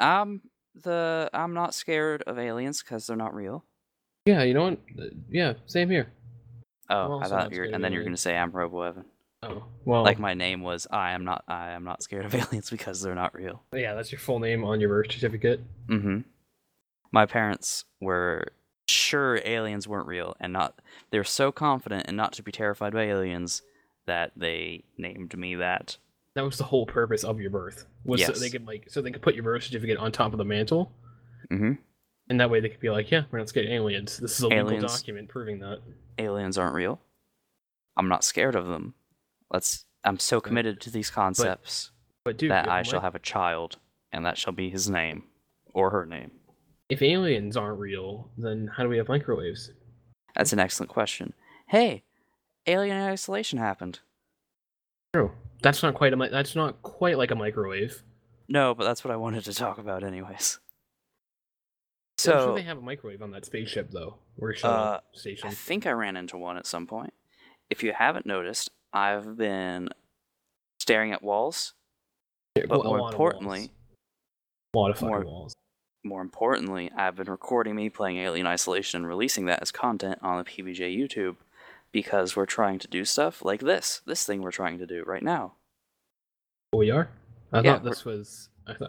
I'm not scared of aliens because they're not real. Yeah, you know what? Yeah, same here. I'm Oh, I also thought not scared of and then you're gonna aliens. say I'm Robo Evan. Oh, well, Like my name was I am not scared of aliens because they're not real. yeah, that's your full name on your birth certificate. Mm-hmm. My parents were sure aliens weren't real and not they were so confident and not to be terrified by aliens that they named me that. That was the whole purpose of your birth. Was so they Yes. could put your birth certificate on top of the mantle, Mm-hmm. and that way they could be like, yeah, we're not scared of aliens. This is a legal Aliens document proving that. aliens aren't real. I'm not scared of them. I'm so committed to these concepts But dude, that I shall have a child, and that shall be his name or her name. if aliens aren't real, then how do we have microwaves? That's an excellent question. Hey, alien isolation happened. True. That's not quite like a microwave. No, but that's what I wanted to talk about, anyways. I'm sure So, they have a microwave on that spaceship though, or station. I think I ran into one at some point. If you haven't noticed, I've been staring at walls, but more importantly, a lot of fucking walls. more importantly, I've been recording me playing Alien Isolation and releasing that as content on the PBJ YouTube because we're trying to do stuff like this thing we're trying to do right now. We are. I Yeah, thought this was.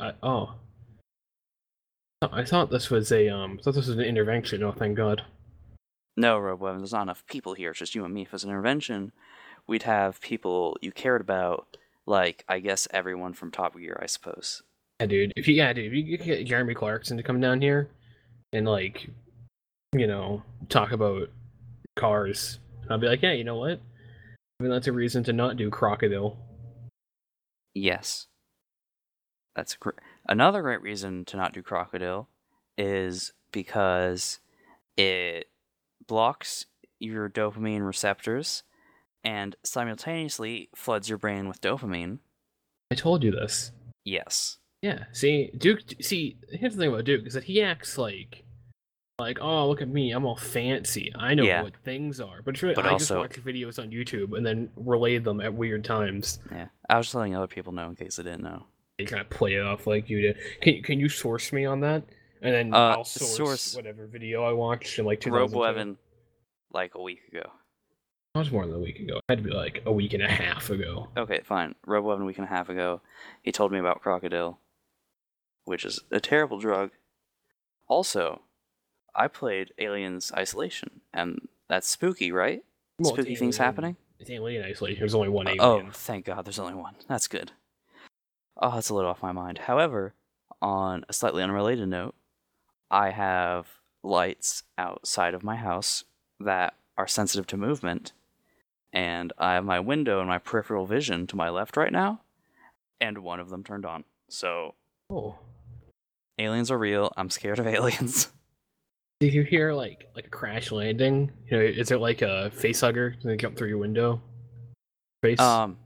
I thought this was a. I thought this was an intervention. Oh, thank God. No, Robo, there's not enough people here. It's just you and me. If it was an intervention, we'd have people you cared about, like I guess everyone from Top Gear, I suppose. Yeah, dude. If you could get Jeremy Clarkson to come down here, and like, talk about cars, I'll be like, yeah, you know what? I mean, that's a reason to not do Crocodile. Yes. That's another great reason to not do Crocodile is because it blocks your dopamine receptors and simultaneously floods your brain with dopamine. I told you this. Yes. Yeah. See, Duke. See, here's the thing about Duke is that he acts like, oh, look at me, I'm all fancy. I know what things are. But really, I just watch videos on YouTube and then relay them at weird times. Yeah, I was just letting other people know in case they didn't know. You kind of play it off like you did. Can you source me on that? And then I'll source whatever video I watched in like 2002. Robo Evan, like a week ago. That was more than a week ago. It had to be like a week and a half ago. Okay, fine. Robo Evan a week and a half ago, he told me about Crocodile, which is a terrible drug. Also, I played Aliens Isolation, and that's spooky, right? Well, spooky things happening? It's Alien Isolation. There's only one alien. Oh, thank God, there's only one. That's good. Oh, that's a little off my mind. However, on a slightly unrelated note, I have lights outside of my house that are sensitive to movement, and I have my window and my peripheral vision to my left right now, and one of them turned on. So, aliens are real. I'm scared of aliens. Did you hear like a crash landing? Is it like a face hugger? They jump through your window? Face?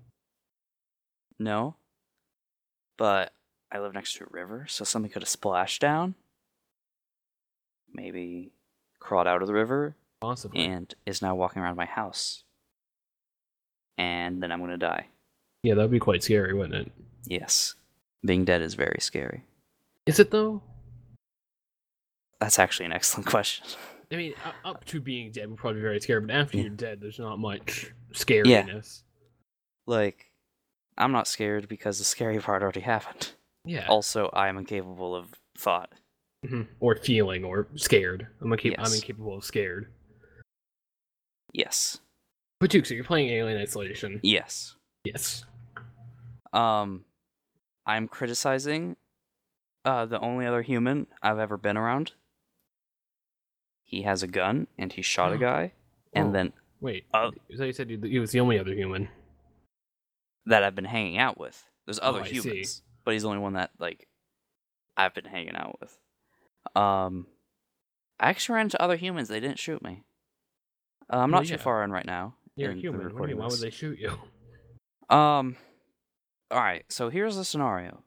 No. But I live next to a river, so something could have splashed down. Maybe crawled out of the river. Possibly. And is now walking around my house. And then I'm going to die. Yeah, that would be quite scary, wouldn't it? Yes. Being dead is very scary. Is it though? That's actually an excellent question. I mean, up to being dead would probably be very scary, but after you're dead, there's not much scariness. Yeah. I'm not scared because the scary part already happened. Yeah. Also, I am incapable of thought. Mm-hmm. Or feeling, or scared. I'm incapable of scared. Yes. But Duke, so you're playing Alien Isolation. Yes. Yes. I'm criticizing the only other human I've ever been around. He has a gun, and he shot a guy, and then... Wait, so you said he was the only other human? That I've been hanging out with. There's other humans, but he's the only one that, I've been hanging out with. I actually ran into other humans. They didn't shoot me. I'm not too far in right now. You're a human. What do you mean? Why would they shoot you? Alright, so here's the scenario.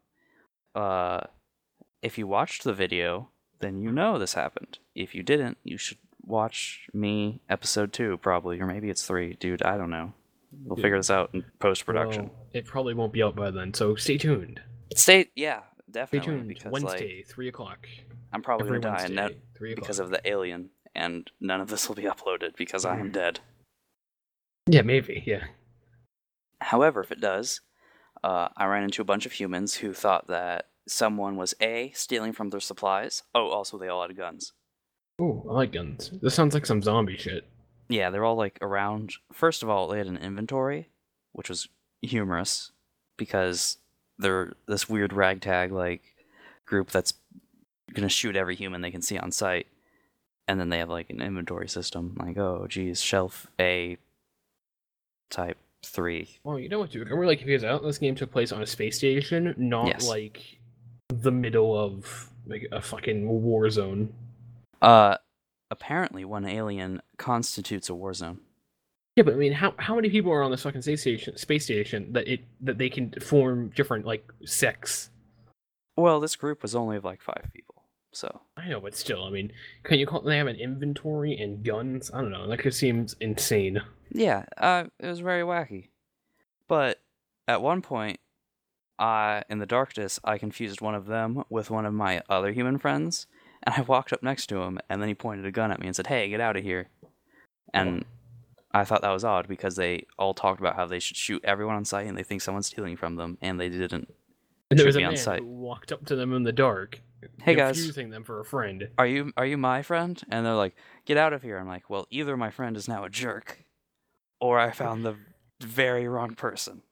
If you watched the video, then you know this happened. If you didn't, you should watch me episode 2, probably, or maybe it's 3. Dude, I don't know. We'll figure this out in post-production. Well, it probably won't be out by then, so stay tuned. Yeah. definitely. Stay tuned. Because Wednesday, 3:00. I'm probably going to die because of the alien, and none of this will be uploaded because I am dead. Yeah, maybe, yeah. However, if it does, I ran into a bunch of humans who thought that someone was A, stealing from their supplies. Oh, also they all had guns. Ooh, I like guns. This sounds like some zombie shit. Yeah, they're all like around. First of all, they had an inventory, which was humorous because they're this weird ragtag like group that's gonna shoot every human they can see on sight, and then they have like an inventory system, like, oh geez, shelf A, type 3. Well, you know what, dude? I really confused out. This game took place on a space station, not like the middle of like a fucking war zone. Apparently one alien constitutes a war zone. Yeah, but I mean, how many people are on this fucking space station that they can form different like sects? Well, this group was only of like 5 people, so. I know, but still, I mean, can you call they have an inventory and guns? I don't know. That just seems insane. Yeah, it was very wacky. But at one point, in the darkness, I confused one of them with one of my other human friends, and I walked up next to him, and then he pointed a gun at me and said, "Hey, get out of here." And I thought that was odd because they all talked about how they should shoot everyone on sight and they think someone's stealing from them, and they didn't. And there was a man who walked up to them in the dark, hey guys, confusing them for a friend. Are you my friend? And they're like, "Get out of here." I'm like, well, either my friend is now a jerk, or I found the very wrong person.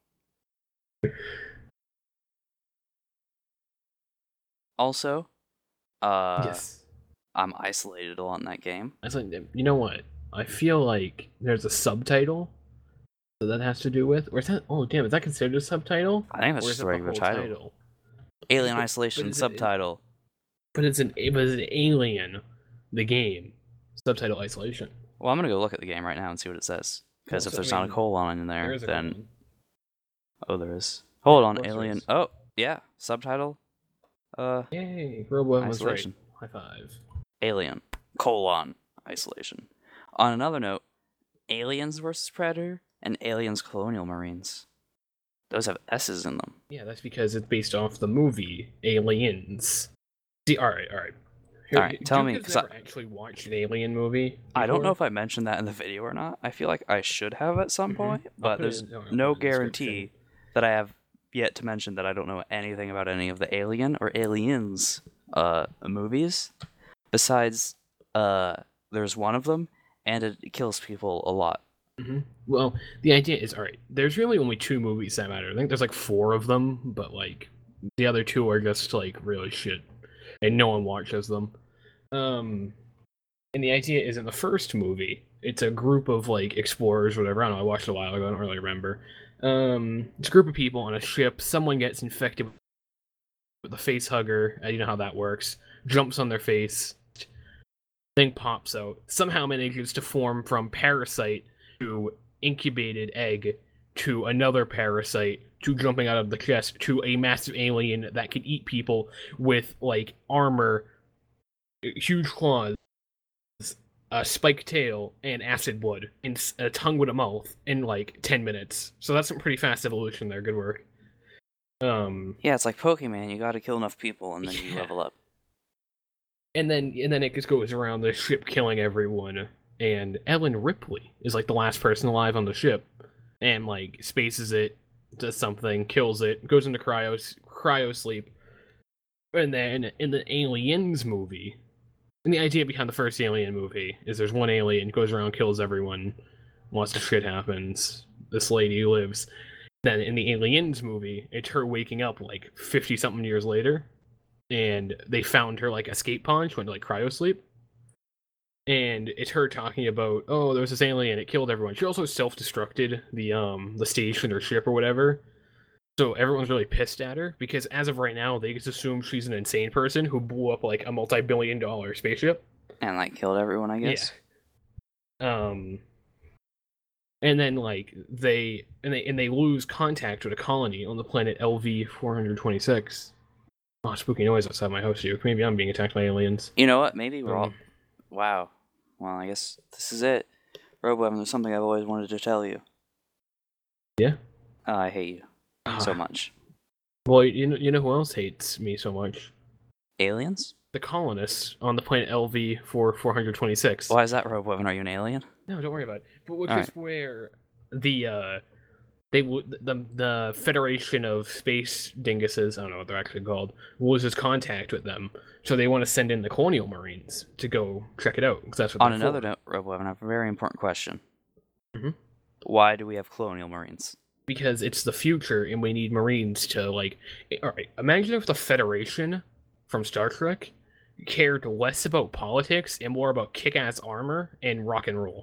Also, yes, I'm isolated a lot in that game. You know what? I feel like there's a subtitle that has to do with, or is that? Oh damn, is that considered a subtitle? I think that's just a regular title. Alien Isolation subtitle. But it's an Alien, the game. Subtitle Isolation. Well, I'm gonna go look at the game right now and see what it says. Because if there's not a colon in there, then there is. Hold on, Alien. Oh yeah, subtitle. Yay! Robo Isolation. Right. High five. Alien : Isolation. On another note, Aliens vs. Predator and Aliens Colonial Marines. Those have S's in them. Yeah, that's because it's based off the movie Aliens. See, all right. All right, tell me, because I actually watched an Alien movie before? I don't know if I mentioned that in the video or not. I feel like I should have at some point, but there's no guarantee that I have yet to mention that I don't know anything about any of the Alien or Aliens movies. Besides, there's one of them, and it kills people a lot. Mm-hmm. Well, the idea is, all right, there's really only 2 movies that matter. I think there's like 4 of them, but like the other 2 are just like really shit, and no one watches them. And the idea is, in the first movie, it's a group of like explorers, or whatever. I don't know. I watched it a while ago. I don't really remember. It's a group of people on a ship. Someone gets infected with a face hugger. You know how that works. Jumps on their face. Thing pops out. Somehow manages to form from parasite to incubated egg to another parasite to jumping out of the chest to a massive alien that can eat people with like armor, huge claws, a spiked tail, and acid blood, and a tongue with a mouth in like 10 minutes. So that's some pretty fast evolution there. Good work. Yeah, it's like Pokemon. You gotta kill enough people and then you level up. And then it just goes around the ship killing everyone. And Ellen Ripley is like the last person alive on the ship, and like spaces it, does something, kills it, goes into cryo sleep. And then in the Aliens movie, and the idea behind the first Alien movie is there's one alien, goes around, kills everyone, lots of shit happens, this lady lives. Then in the Aliens movie, it's her waking up like 50-something years later, and they found her like escape pod. She went to like cryo sleep. And it's her talking about, oh, there was this alien, it killed everyone. She also self-destructed the station or ship or whatever. So everyone's really pissed at her, because as of right now, they just assume she's an insane person who blew up like a multi-billion-dollar spaceship. And like killed everyone, I guess. Yeah. And then like they lose contact with a colony on the planet LV-426. Oh, spooky noise outside my house, Duke. Maybe I'm being attacked by aliens. You know what? Maybe we're all... Wow. Well, I guess this is it. RoboEvan, there's something I've always wanted to tell you. Yeah? I hate you so much. Well, you know who else hates me so much? Aliens? The colonists on the planet LV 426. Why is that, Rogue Weapon? Are you an alien? No, don't worry about it. But which is where the the Federation of Space Dinguses, I don't know what they're actually called, loses contact with them, so they want to send in the Colonial Marines to go check it out. Because that's what. On another note, Rogue Weapon, I have a very important question. Mm-hmm. Why do we have Colonial Marines? Because it's the future, and we need Marines to like. All right, imagine if the Federation from Star Trek cared less about politics and more about kick-ass armor and rock and roll.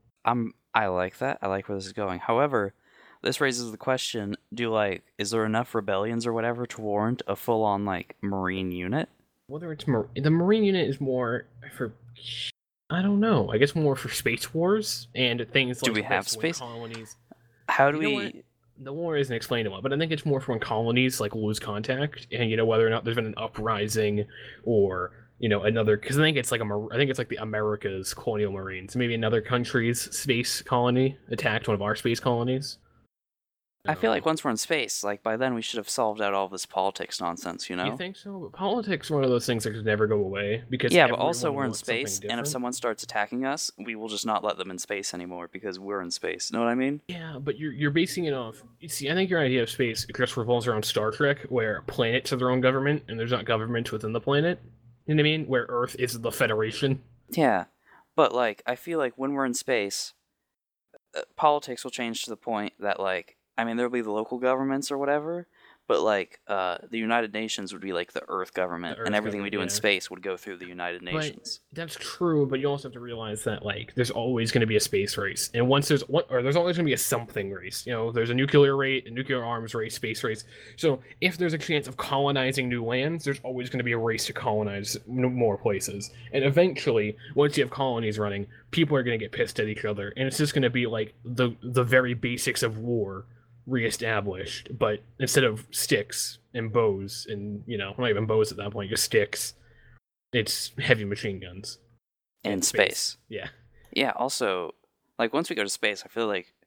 I like that. I like where this is going. However, this raises the question: is there enough rebellions or whatever to warrant a full-on Marine unit? Whether it's the Marine unit is more for, I don't know. I guess more for space wars and things like. Do we have space colonies? How do we? The war isn't explained well, but I think it's more for when colonies lose contact, and whether or not there's been an uprising or another. Because I think it's like the America's Colonial Marines, maybe another country's space colony attacked one of our space colonies. I feel like once we're in space, by then we should have solved out all this politics nonsense, You think so? But politics is one of those things that could never go away because but also we're in space, and if someone starts attacking us, we will just not let them in space anymore because we're in space. Know what I mean? Yeah, but you're basing it off. You see, I think your idea of space just revolves around Star Trek, where planets are their own government, and there's not government within the planet. You know what I mean? Where Earth is the Federation. Yeah, but I feel like when we're in space, politics will change to the point that there'll be the local governments or whatever, but the United Nations would be the Earth government, and everything we do in space would go through the United Nations. But that's true, but you also have to realize that there's always going to be a space race, and there's always going to be a something race. There's a nuclear arms race, space race. So if there's a chance of colonizing new lands, there's always going to be a race to colonize more places, and eventually, once you have colonies running, people are going to get pissed at each other, and it's just going to be the very basics of war reestablished, but instead of sticks and bows and not even bows at that point, just sticks, it's heavy machine guns in space. Yeah. Also, once we go to space, I feel like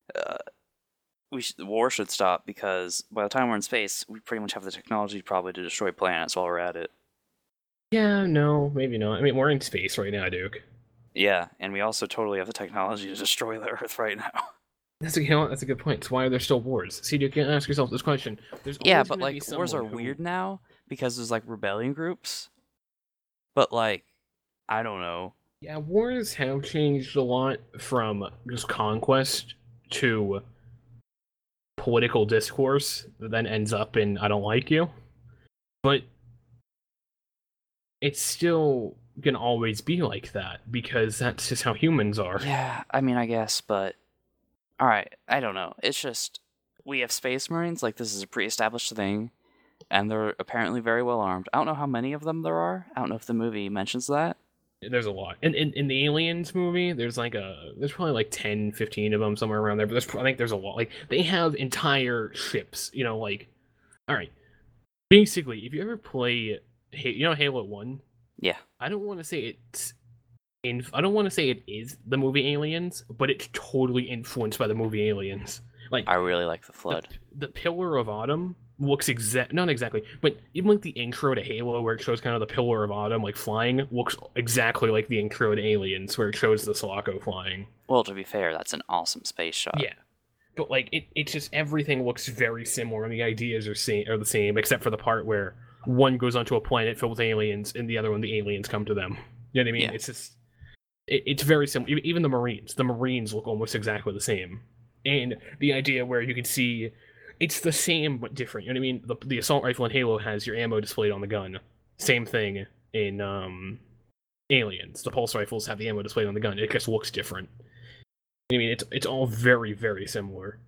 the war should stop, because by the time we're in space, we pretty much have the technology probably to destroy planets while we're at it. Yeah, no, maybe not. We're in space right now, Duke. Yeah, and we also totally have the technology to destroy the Earth right now. That's a good point. So why are there still wars? See, you can ask yourself this question. But wars are weird now because there's rebellion groups. But I don't know. Yeah, wars have changed a lot from just conquest to political discourse that then ends up in "I don't like you," but it's still gonna always be like that because that's just how humans are. Yeah, I guess, but. Alright, I don't know. It's just, we have Space Marines, this is a pre-established thing, and they're apparently very well armed. I don't know how many of them there are. I don't know if the movie mentions that. There's a lot. In the Aliens movie, there's there's probably 10, 15 of them somewhere around there, but I think there's a lot. They have entire ships, alright. Basically, if you ever play, Halo 1? Yeah. I don't want to say it is the movie Aliens, but it's totally influenced by the movie Aliens. I really like the Flood. The Pillar of Autumn looks not exactly, but even the intro to Halo, where it shows kind of the Pillar of Autumn flying, looks exactly like the intro to Aliens, where it shows the Sulaco flying. Well, to be fair, that's an awesome space shot. Yeah, but it's just everything looks very similar, and the ideas are the same, except for the part where one goes onto a planet filled with aliens, and the other one the aliens come to them. You know what I mean? Yeah. It's just. It's very similar. Even the Marines look almost exactly the same. And the idea where you can see it's the same but different. You know what I mean? The assault rifle in Halo has your ammo displayed on the gun. Same thing in Aliens. The pulse rifles have the ammo displayed on the gun. It just looks different. I mean, it's all very, very similar.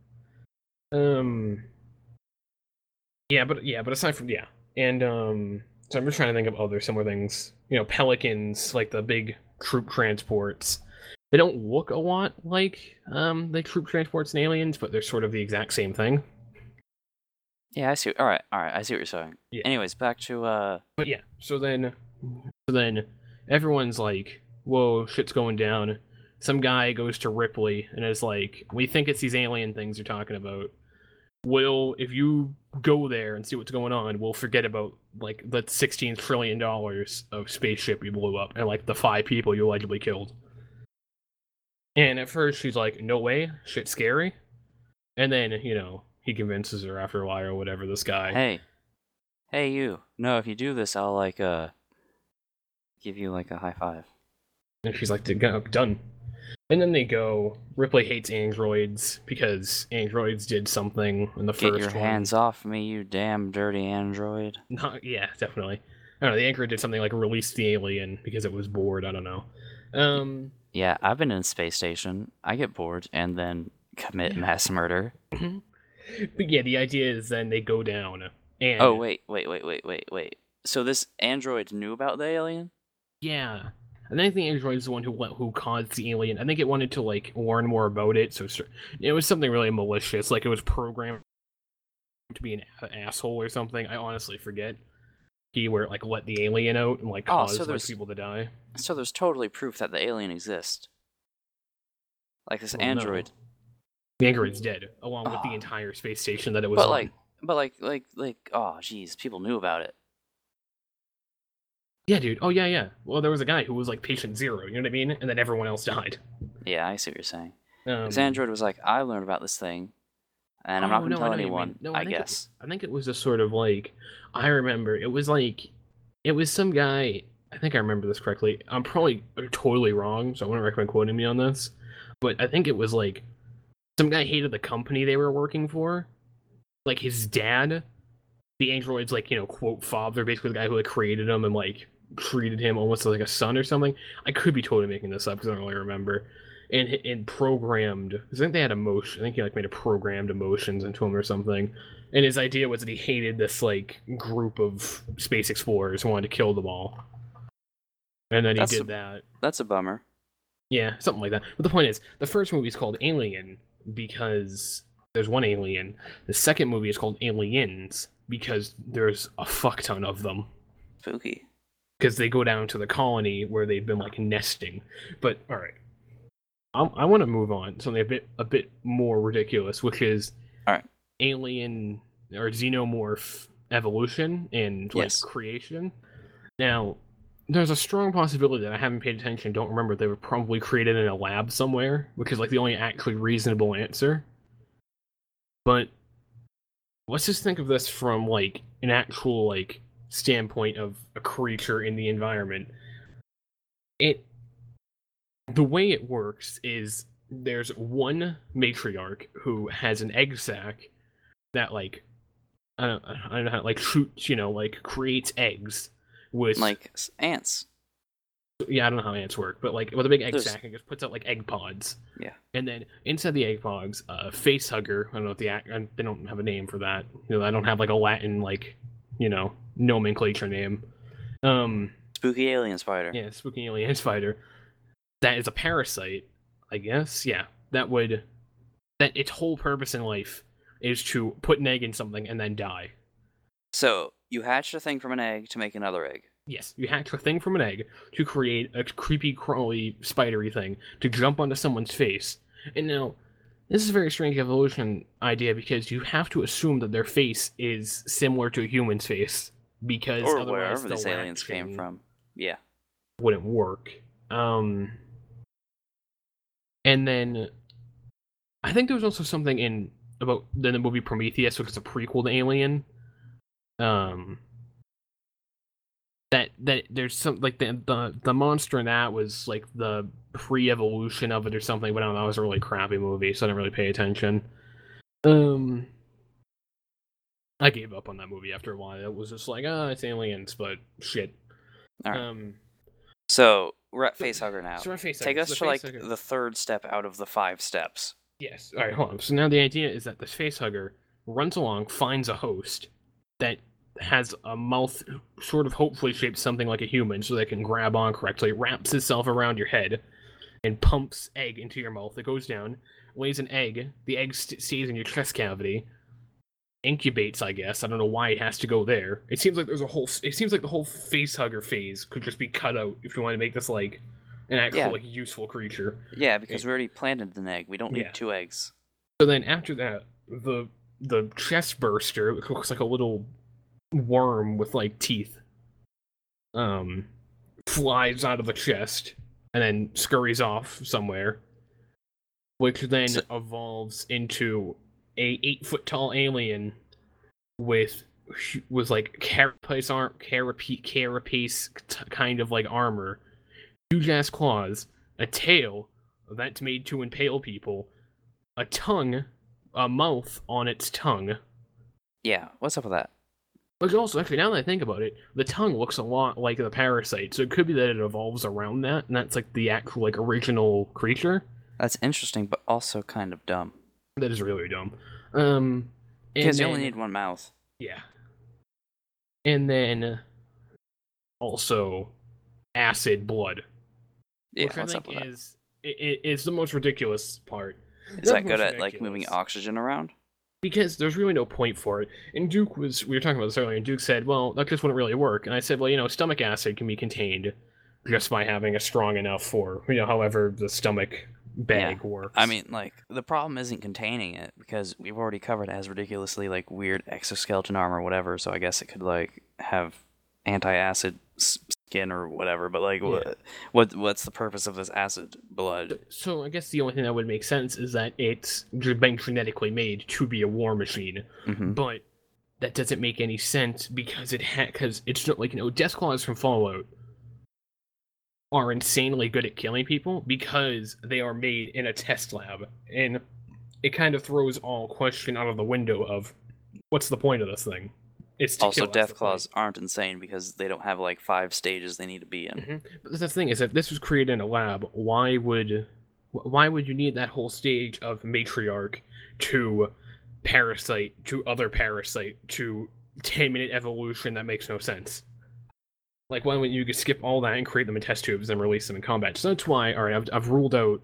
Yeah, but aside from and so I'm just trying to think of other similar things. Pelicans, the big troop transports. They don't look a lot like the troop transports in Aliens, but they're sort of the exact same thing. Yeah, I see. All right, I see what you're saying. Yeah. Anyways, back to But yeah, so then everyone's like, "Whoa, shit's going down." Some guy goes to Ripley and is like, "We think it's these alien things you're talking about." if you go there and see what's going on, we'll forget about like the $16 trillion of spaceship you blew up and like the 5 people you allegedly killed. And at first she's like, no way, shit's scary. And then, he convinces her after a while or whatever, this guy. Hey you. No, if you do this, I'll like give you like a high five. And she's like, done. And then they go, Ripley hates androids because androids did something in the first one. Get your hands off me, you damn dirty android. Yeah, definitely. I don't know, the android did something like release the alien because it was bored, I don't know. Yeah, I've been in a space station. I get bored and then commit mass murder. But yeah, the idea is then they go down and... Oh, wait. So this android knew about the alien? Yeah. I think the android is the one who caused the alien. I think it wanted to like learn more about it, so it was something really malicious. Like it was programmed to be an asshole or something. I honestly forget. He let the alien out and like caused people to die. So there's totally proof that the alien exists. Like this android. No. The android's dead, along with the entire space station that it was on. Oh jeez, people knew about it. Yeah, dude. Oh, yeah. Well, there was a guy who was like patient 0, you know what I mean? And then everyone else died. Yeah, I see what you're saying. This android was like, I learned about this thing, and I'm not going to tell anyone, I guess. I think it was just sort of like, I remember, it was some guy, I think I remember this correctly. I'm probably totally wrong, so I wouldn't recommend quoting me on this. But I think it was like, some guy hated the company they were working for. Like his dad, the android's like, quote, father, basically the guy who like created him and like, treated him almost like a son or something. I could be totally making this up because I don't really remember. And programmed, I think they had emotion. I think he like made a programmed emotions into him or something. And his idea was that he hated this like group of space explorers who wanted to kill them all. And then he did that. That's a bummer. Yeah, something like that. But the point is, the first movie is called Alien because there's one alien. The second movie is called Aliens because there's a fuck ton of them. Spooky. Because they go down to the colony where they've been like nesting. But all right, I want to move on to something a bit more ridiculous, which is alien or xenomorph evolution and creation. Now, there's a strong possibility that I haven't paid attention, don't remember. They were probably created in a lab somewhere, which is like the only actually reasonable answer. But let's just think of this from like an actual like standpoint of a creature in the environment. The way it works is there's one matriarch who has an egg sac that like I don't know how like shoots, like creates eggs with like ants. Yeah, I don't know how ants work, but like with a big egg sac, it just puts out like egg pods. Yeah. And then inside the egg pods, face hugger. I don't know if they don't have a name for that. I don't have like a Latin like nomenclature name. Spooky alien spider. Yeah, spooky alien spider. That is a parasite, I guess. Yeah, that its whole purpose in life is to put an egg in something and then die. So you hatched a thing from an egg to make another egg. Yes, you hatch a thing from an egg to create a creepy, crawly, spidery thing to jump onto someone's face. And now, this is a very strange evolution idea because you have to assume that their face is similar to a human's face because or otherwise wherever these aliens came from. Yeah, wouldn't work. And then I think there was also something about the movie Prometheus, which is a prequel to Alien. That there's some like the monster in that was like the pre-evolution of it or something, but I don't know, it was a really crappy movie, so I didn't really pay attention. I gave up on that movie after a while. It was just like, it's aliens, but shit. All right. So we're at Facehugger now. So take us to like the third step out of the 5 steps. Yes. All right, hold on. So now the idea is that this Facehugger runs along, finds a host that has a mouth sort of hopefully shaped something like a human so they can grab on correctly, wraps itself around your head, and pumps egg into your mouth. It goes down, lays an egg, the egg stays in your chest cavity, incubates, I guess. I don't know why it has to go there. It seems like the whole Facehugger phase could just be cut out if you want to make this like an actual like useful creature. Yeah, because we already planted an egg. We don't need 2 eggs. So then after that, the the chest burster, which looks like a little worm with like teeth, flies out of the chest and then scurries off somewhere, which then evolves into a 8-foot tall alien with like carapace kind of like armor, huge ass claws, a tail that's made to impale people, a tongue, a mouth on its tongue. Yeah, what's up with that? But also, actually, now that I think about it, the tongue looks a lot like the parasite, so it could be that it evolves around that, and that's like the actual like original creature. That's interesting, but also kind of dumb. That is really dumb. Because you only need one mouth. Yeah. And then also acid blood. Yeah, which what's I up think with is the most ridiculous part. Is that good at like moving oxygen around? Because there's really no point for it. And we were talking about this earlier, and Duke said, well, that just wouldn't really work. And I said, well, stomach acid can be contained just by having a strong enough for, however the stomach bag works. I mean, like, the problem isn't containing it, because we've already covered it has ridiculously, like, weird exoskeleton armor or whatever, so I guess it could, like, have anti-acid skin or whatever, but, like, what's the purpose of this acid blood? So I guess the only thing that would make sense is that it's been genetically made to be a war machine, but that doesn't make any sense because it's not like, Deathclaws from Fallout are insanely good at killing people because they are made in a test lab, and it kind of throws all question out of the window of what's the point of this thing. It's to also, kill, Deathclaws aren't insane because they don't have like 5 stages they need to be in. But the thing is, if this was created in a lab, why would you need that whole stage of matriarch to parasite to other parasite to 10-minute evolution? That makes no sense. Like, why wouldn't you just skip all that and create them in test tubes and release them in combat? So that's why, alright, I've ruled out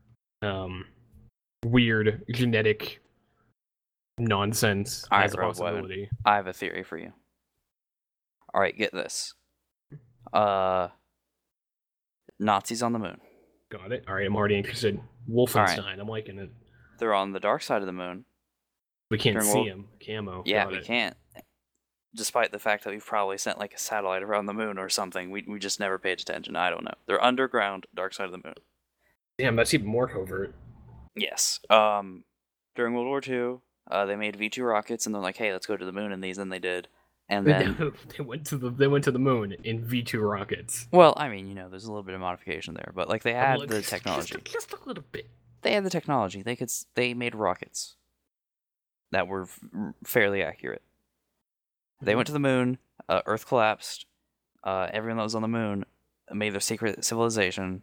weird genetic nonsense as a possibility. I have a theory for you. Alright, get this. Nazis on the moon. Got it. Alright, I'm already interested. Wolfenstein, right. I'm liking it. They're on the dark side of the moon. We can't see them. Camo. Yeah, we can't. Despite the fact that we've probably sent like a satellite around the moon or something, we just never paid attention. I don't know. They're underground, dark side of the moon. Damn, that's even more covert. Yes. During World War II, they made V2 rockets, and they're like, "Hey, let's go to the moon," and then they did. And then they went to the moon in V2 rockets. Well, I mean, there's a little bit of modification there, but like they had the technology. Just a little bit. They had the technology. They made rockets that were fairly accurate. They went to the moon, Earth collapsed, everyone that was on the moon made their secret civilization,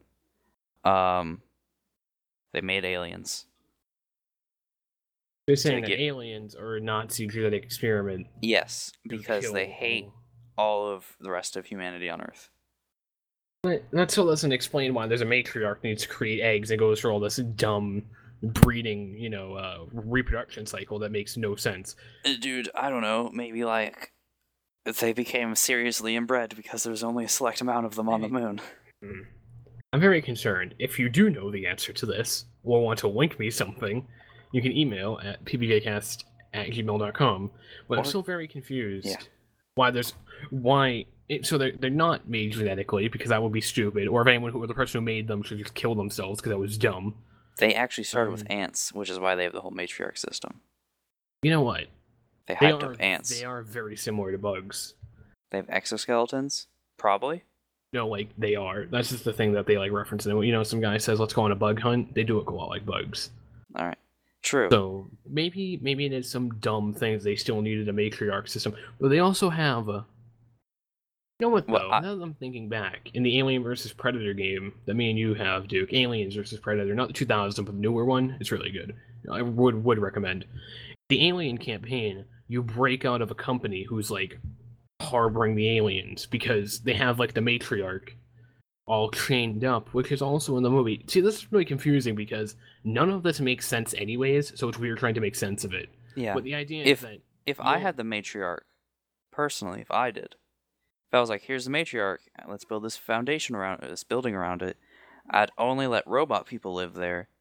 they made aliens. They're saying that aliens are a Nazi genetic experiment. Yes, because they hate all of the rest of humanity on Earth. But that still doesn't explain why there's a matriarch that needs to create eggs and goes through all this dumb breeding, reproduction cycle that makes no sense. Dude, I don't know. Maybe like they became seriously inbred because there's only a select amount of them on the moon. I'm very concerned. If you do know the answer to this or want to link me something, you can email at pbjcast@gmail.com. But I'm still very confused. Yeah. So they're not made genetically because that would be stupid, or if the person who made them should just kill themselves because that was dumb. They actually started with ants, which is why they have the whole matriarch system. You know what? They hyped up ants. They are very similar to bugs. They have exoskeletons? Probably. No, they are. That's just the thing that they reference. And some guy says, "Let's go on a bug hunt." They do it a lot like bugs. All right. True. So maybe it is some dumb things they still needed a matriarch system, but they also have a. You know what though? Now that I'm thinking back, in the Alien vs Predator game that me and you have, Duke, Aliens vs Predator, not the 2000, but the newer one, it's really good. I would recommend. The Alien campaign, you break out of a company who's harboring the aliens because they have the matriarch all chained up, which is also in the movie. See, this is really confusing because none of this makes sense anyways, so it's weird trying to make sense of it. Yeah. But the idea is that if I had the matriarch, personally, if I was like, here's the matriarch, let's build this foundation around it, this building around it, I'd only let robot people live there,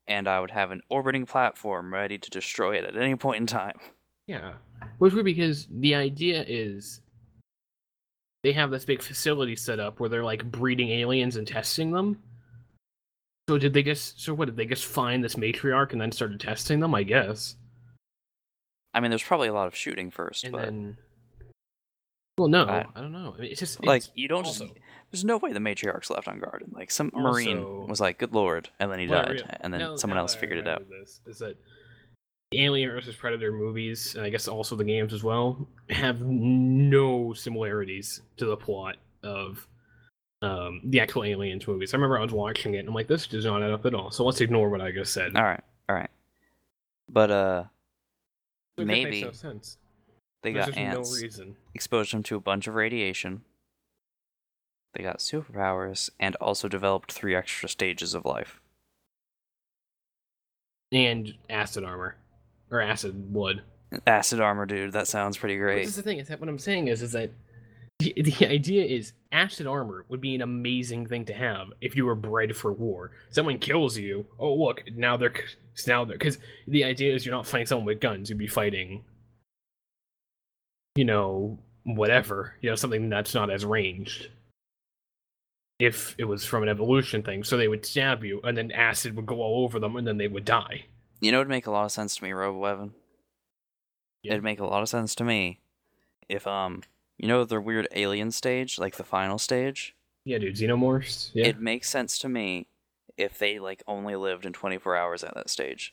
and I would have an orbiting platform ready to destroy it at any point in time. Yeah. Which would be because the idea is they have this big facility set up where they're like breeding aliens and testing them. So what did they just find this matriarch and then started testing them, I guess? I mean, there's probably a lot of shooting first, and but then... Well, no, I don't know. I mean, it's just like you don't. Also, there's no way the matriarch's left unguarded. Like some marine was like, "Good lord," and then he died, and then someone else figured it out. This is that the Alien vs Predator movies, and I guess also the games as well, have no similarities to the plot of the actual Aliens movies. I remember I was watching it, and I'm like, this does not add up at all. So let's ignore what I just said. All right. But so maybe makes no sense. They got ants, no reason. Exposed them to a bunch of radiation. They got superpowers, and also developed 3 extra stages of life. And acid armor. Or acid blood. Acid armor, dude. That sounds pretty great. This is the thing. Is that what I'm saying is that the idea is acid armor would be an amazing thing to have if you were bred for war. Someone kills you. Oh, look. Now they're... Because the idea is you're not fighting someone with guns. You'd be fighting... whatever, something that's not as ranged. If it was from an evolution thing, so they would stab you, and then acid would go all over them, and then they would die. It would make a lot of sense to me, Robo-Evan. Yeah. It'd make a lot of sense to me if, their weird alien stage, like the final stage? Yeah, dude, xenomorphs? Yeah. It makes sense to me if they, only lived in 24 hours at that stage.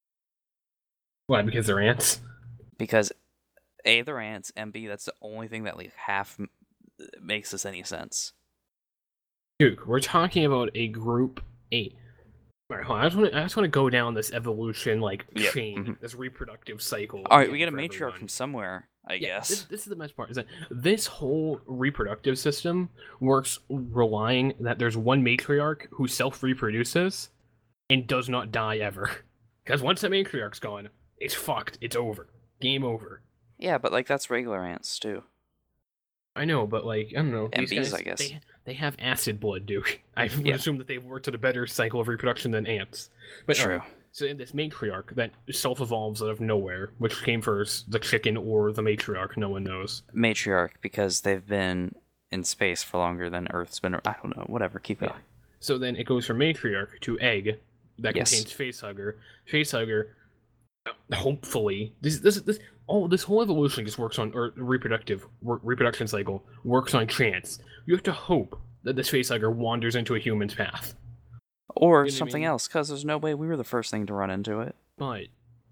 Why, because they're ants? Because... A, they're ants, and B, that's the only thing that half makes this any sense. Dude, we're talking about a group 8. Alright, hold on. I just want to go down this evolution chain, this reproductive cycle. Alright, we get a matriarch from somewhere, I guess. This is the best part, is that this whole reproductive system works relying that there's one matriarch who self-reproduces and does not die ever. Because once that matriarch's gone, it's fucked. It's over. Game over. Yeah, but that's regular ants too. I know, but I don't know. And bees, I guess. They have acid blood, Duke. I would assume that they've worked at a better cycle of reproduction than ants. But true. So in this matriarch that self-evolves out of nowhere, which came first, the chicken or the matriarch, no one knows. Matriarch, because they've been in space for longer than Earth's been. I don't know. Whatever. Keep going. So then it goes from matriarch to egg that contains facehugger. Facehugger. Hopefully, this whole evolution just works on, or reproduction cycle works on chance. You have to hope that this facehugger wanders into a human's path, or something else, because there's no way we were the first thing to run into it. But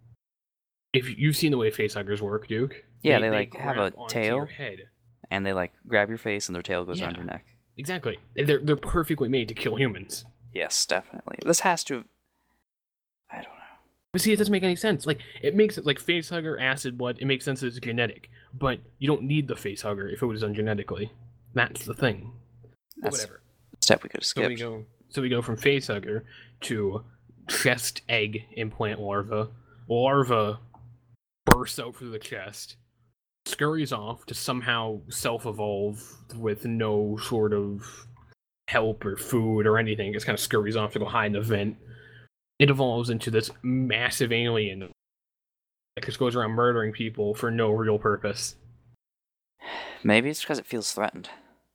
if you've seen the way facehuggers work, Duke, yeah, they have a tail, and they grab your face, and their tail goes around your neck. Exactly, they're perfectly made to kill humans. Yes, definitely. This has to. I don't know. But see, it doesn't make any sense. It makes it facehugger, acid blood. It makes sense that it's genetic, but you don't need the facehugger if it was done genetically. That's the thing. That's whatever. Step we could have skipped. So we go from facehugger to chest egg implant larva. Larva bursts out through the chest, scurries off to somehow self-evolve with no sort of help or food or anything. It just kind of scurries off to go hide in a vent. It evolves into this massive alien that just goes around murdering people for no real purpose. Maybe it's because it feels threatened.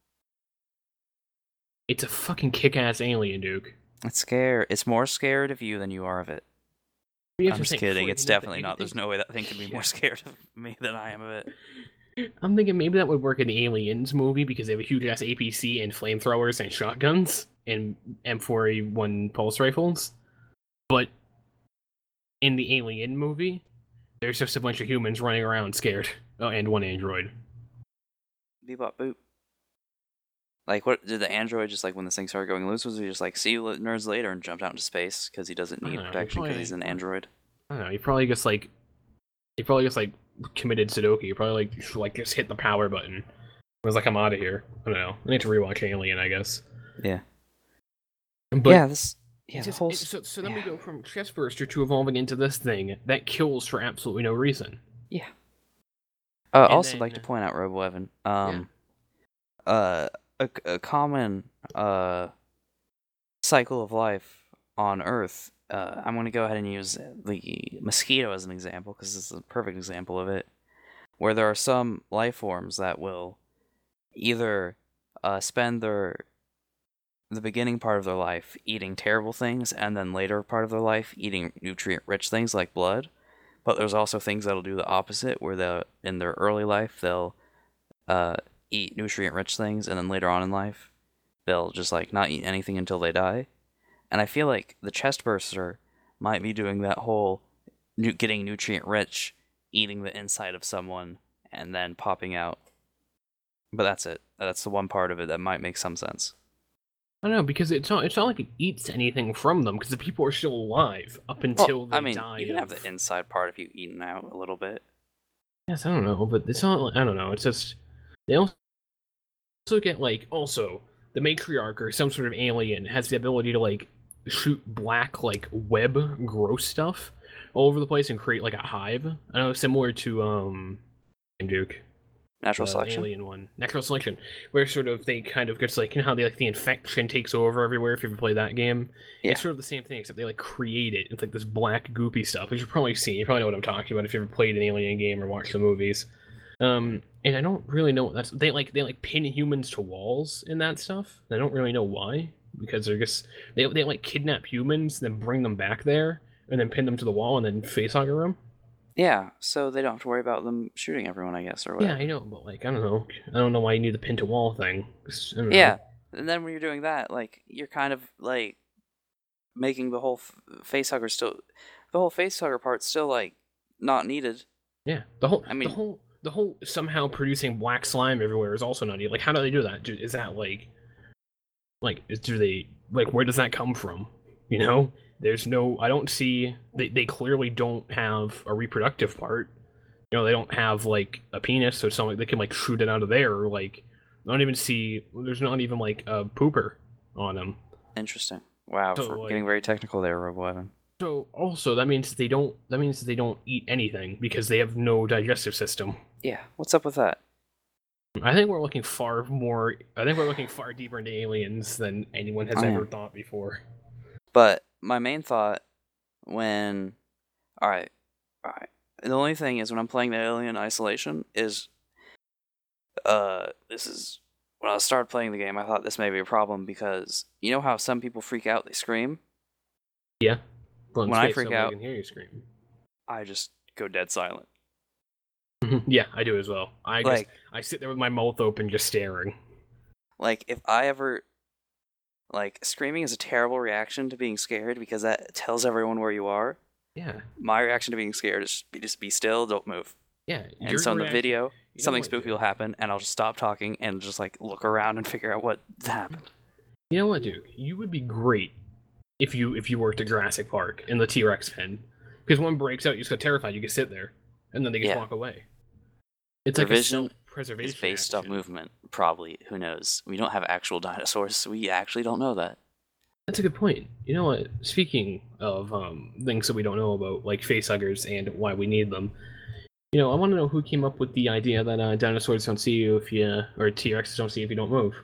It's a fucking kick-ass alien, Duke. It's more scared of you than you are of it. I'm just kidding. It's definitely not. There's no way that thing can be more scared of me than I am of it. I'm thinking maybe that would work in the Aliens movie because they have a huge-ass APC and flamethrowers and shotguns and M4A1 pulse rifles. But in the Alien movie, there's just a bunch of humans running around scared. Oh, and one android. Bebop boop. What did the android just when this thing started going loose? Was he just see you nerds later and jumped out into space because he doesn't need protection because he's an android? I don't know. He probably just committed Sudoku. He probably just hit the power button. It was I'm out of here. I don't know. I need to rewatch Alien, I guess. Yeah. But yeah, this. Yeah, so then we go from chestburster to evolving into this thing that kills for absolutely no reason. Yeah. Also, like to point out, Robo-Evan, a common cycle of life on Earth I'm going to go ahead and use the mosquito as an example, because this is a perfect example of it, where there are some life forms that will either spend the beginning part of their life eating terrible things, and then later part of their life eating nutrient-rich things like blood. But there's also things that'll do the opposite, where in their early life they'll eat nutrient-rich things, and then later on in life they'll just like not eat anything until they die. And I feel like the chest burster might be doing that whole getting nutrient-rich, eating the inside of someone, and then popping out. But that's it. That's the one part of it that might make some sense. I don't know, because it's not like it eats anything from them, because the people are still alive up until they die. You can have the inside part if you've eaten out a little bit. Yes, I don't know, but it's not. I don't know. It's just they also get like the matriarch or some sort of alien has the ability to like shoot black like web gross stuff all over the place and create like a hive. I know, similar to Duke. Natural selection. Alien one. Natural selection. Where sort of they kind of gets like, you know how the infection takes over everywhere if you ever play that game? Yeah. It's sort of the same thing, except they like create it. It's like this black goopy stuff, which you've probably seen. You probably know what I'm talking about if you ever played an Alien game or watched the movies. And I don't really know what that's they pin humans to walls in that stuff. And I don't really know why. Because they're just they like kidnap humans, then bring them back there, and then pin them to the wall and then facehugger them. Yeah, so they don't have to worry about them shooting everyone, I guess, or whatever. Yeah, I know, but like, I don't know why you need the pin to wall thing. Yeah, and then when you're doing that, like, you're kind of like making the whole facehugger part still like not needed. Yeah, the whole somehow producing black slime everywhere is also not needed. Like, how do they do that? Is that like do they like where does that come from? You know? There's no, I don't see, they clearly don't have a reproductive part. You know, they don't have, like, a penis, so it's not like they can, like, shoot it out of there, or, like, I don't even see, there's not even, like, a pooper on them. Interesting. Wow, so, for getting very technical there, Robo. So, also, that means they don't eat anything, because they have no digestive system. Yeah, what's up with that? I think we're looking far deeper into aliens than anyone has ever thought before. But my main thought when... Alright. The only thing is when I'm playing the Alien Isolation is... This is... When I started playing the game, I thought this may be a problem because... You know how some people freak out, they scream? Yeah. Well, when I freak out, can hear you scream. I just go dead silent. Yeah, I do as well. I sit there with my mouth open just staring. Like, if I ever... Like, screaming is a terrible reaction to being scared because that tells everyone where you are. Yeah. My reaction to being scared is just be still, don't move. Yeah. And so in the video, something spooky will happen, and I'll just stop talking and just, like, look around and figure out what happened. You know what, Duke? You would be great if you worked at Jurassic Park in the T-Rex pen. Because one breaks out, you just got terrified, you can sit there, and then they just walk away. It's like a self-preservation is based on movement, probably. Who knows? We don't have actual dinosaurs, so we actually don't know that. That's a good point. You know what? Speaking of things that we don't know about, like facehuggers and why we need them, you know, I want to know who came up with the idea that dinosaurs don't see you if you, or T-Rexes don't see you if you don't move.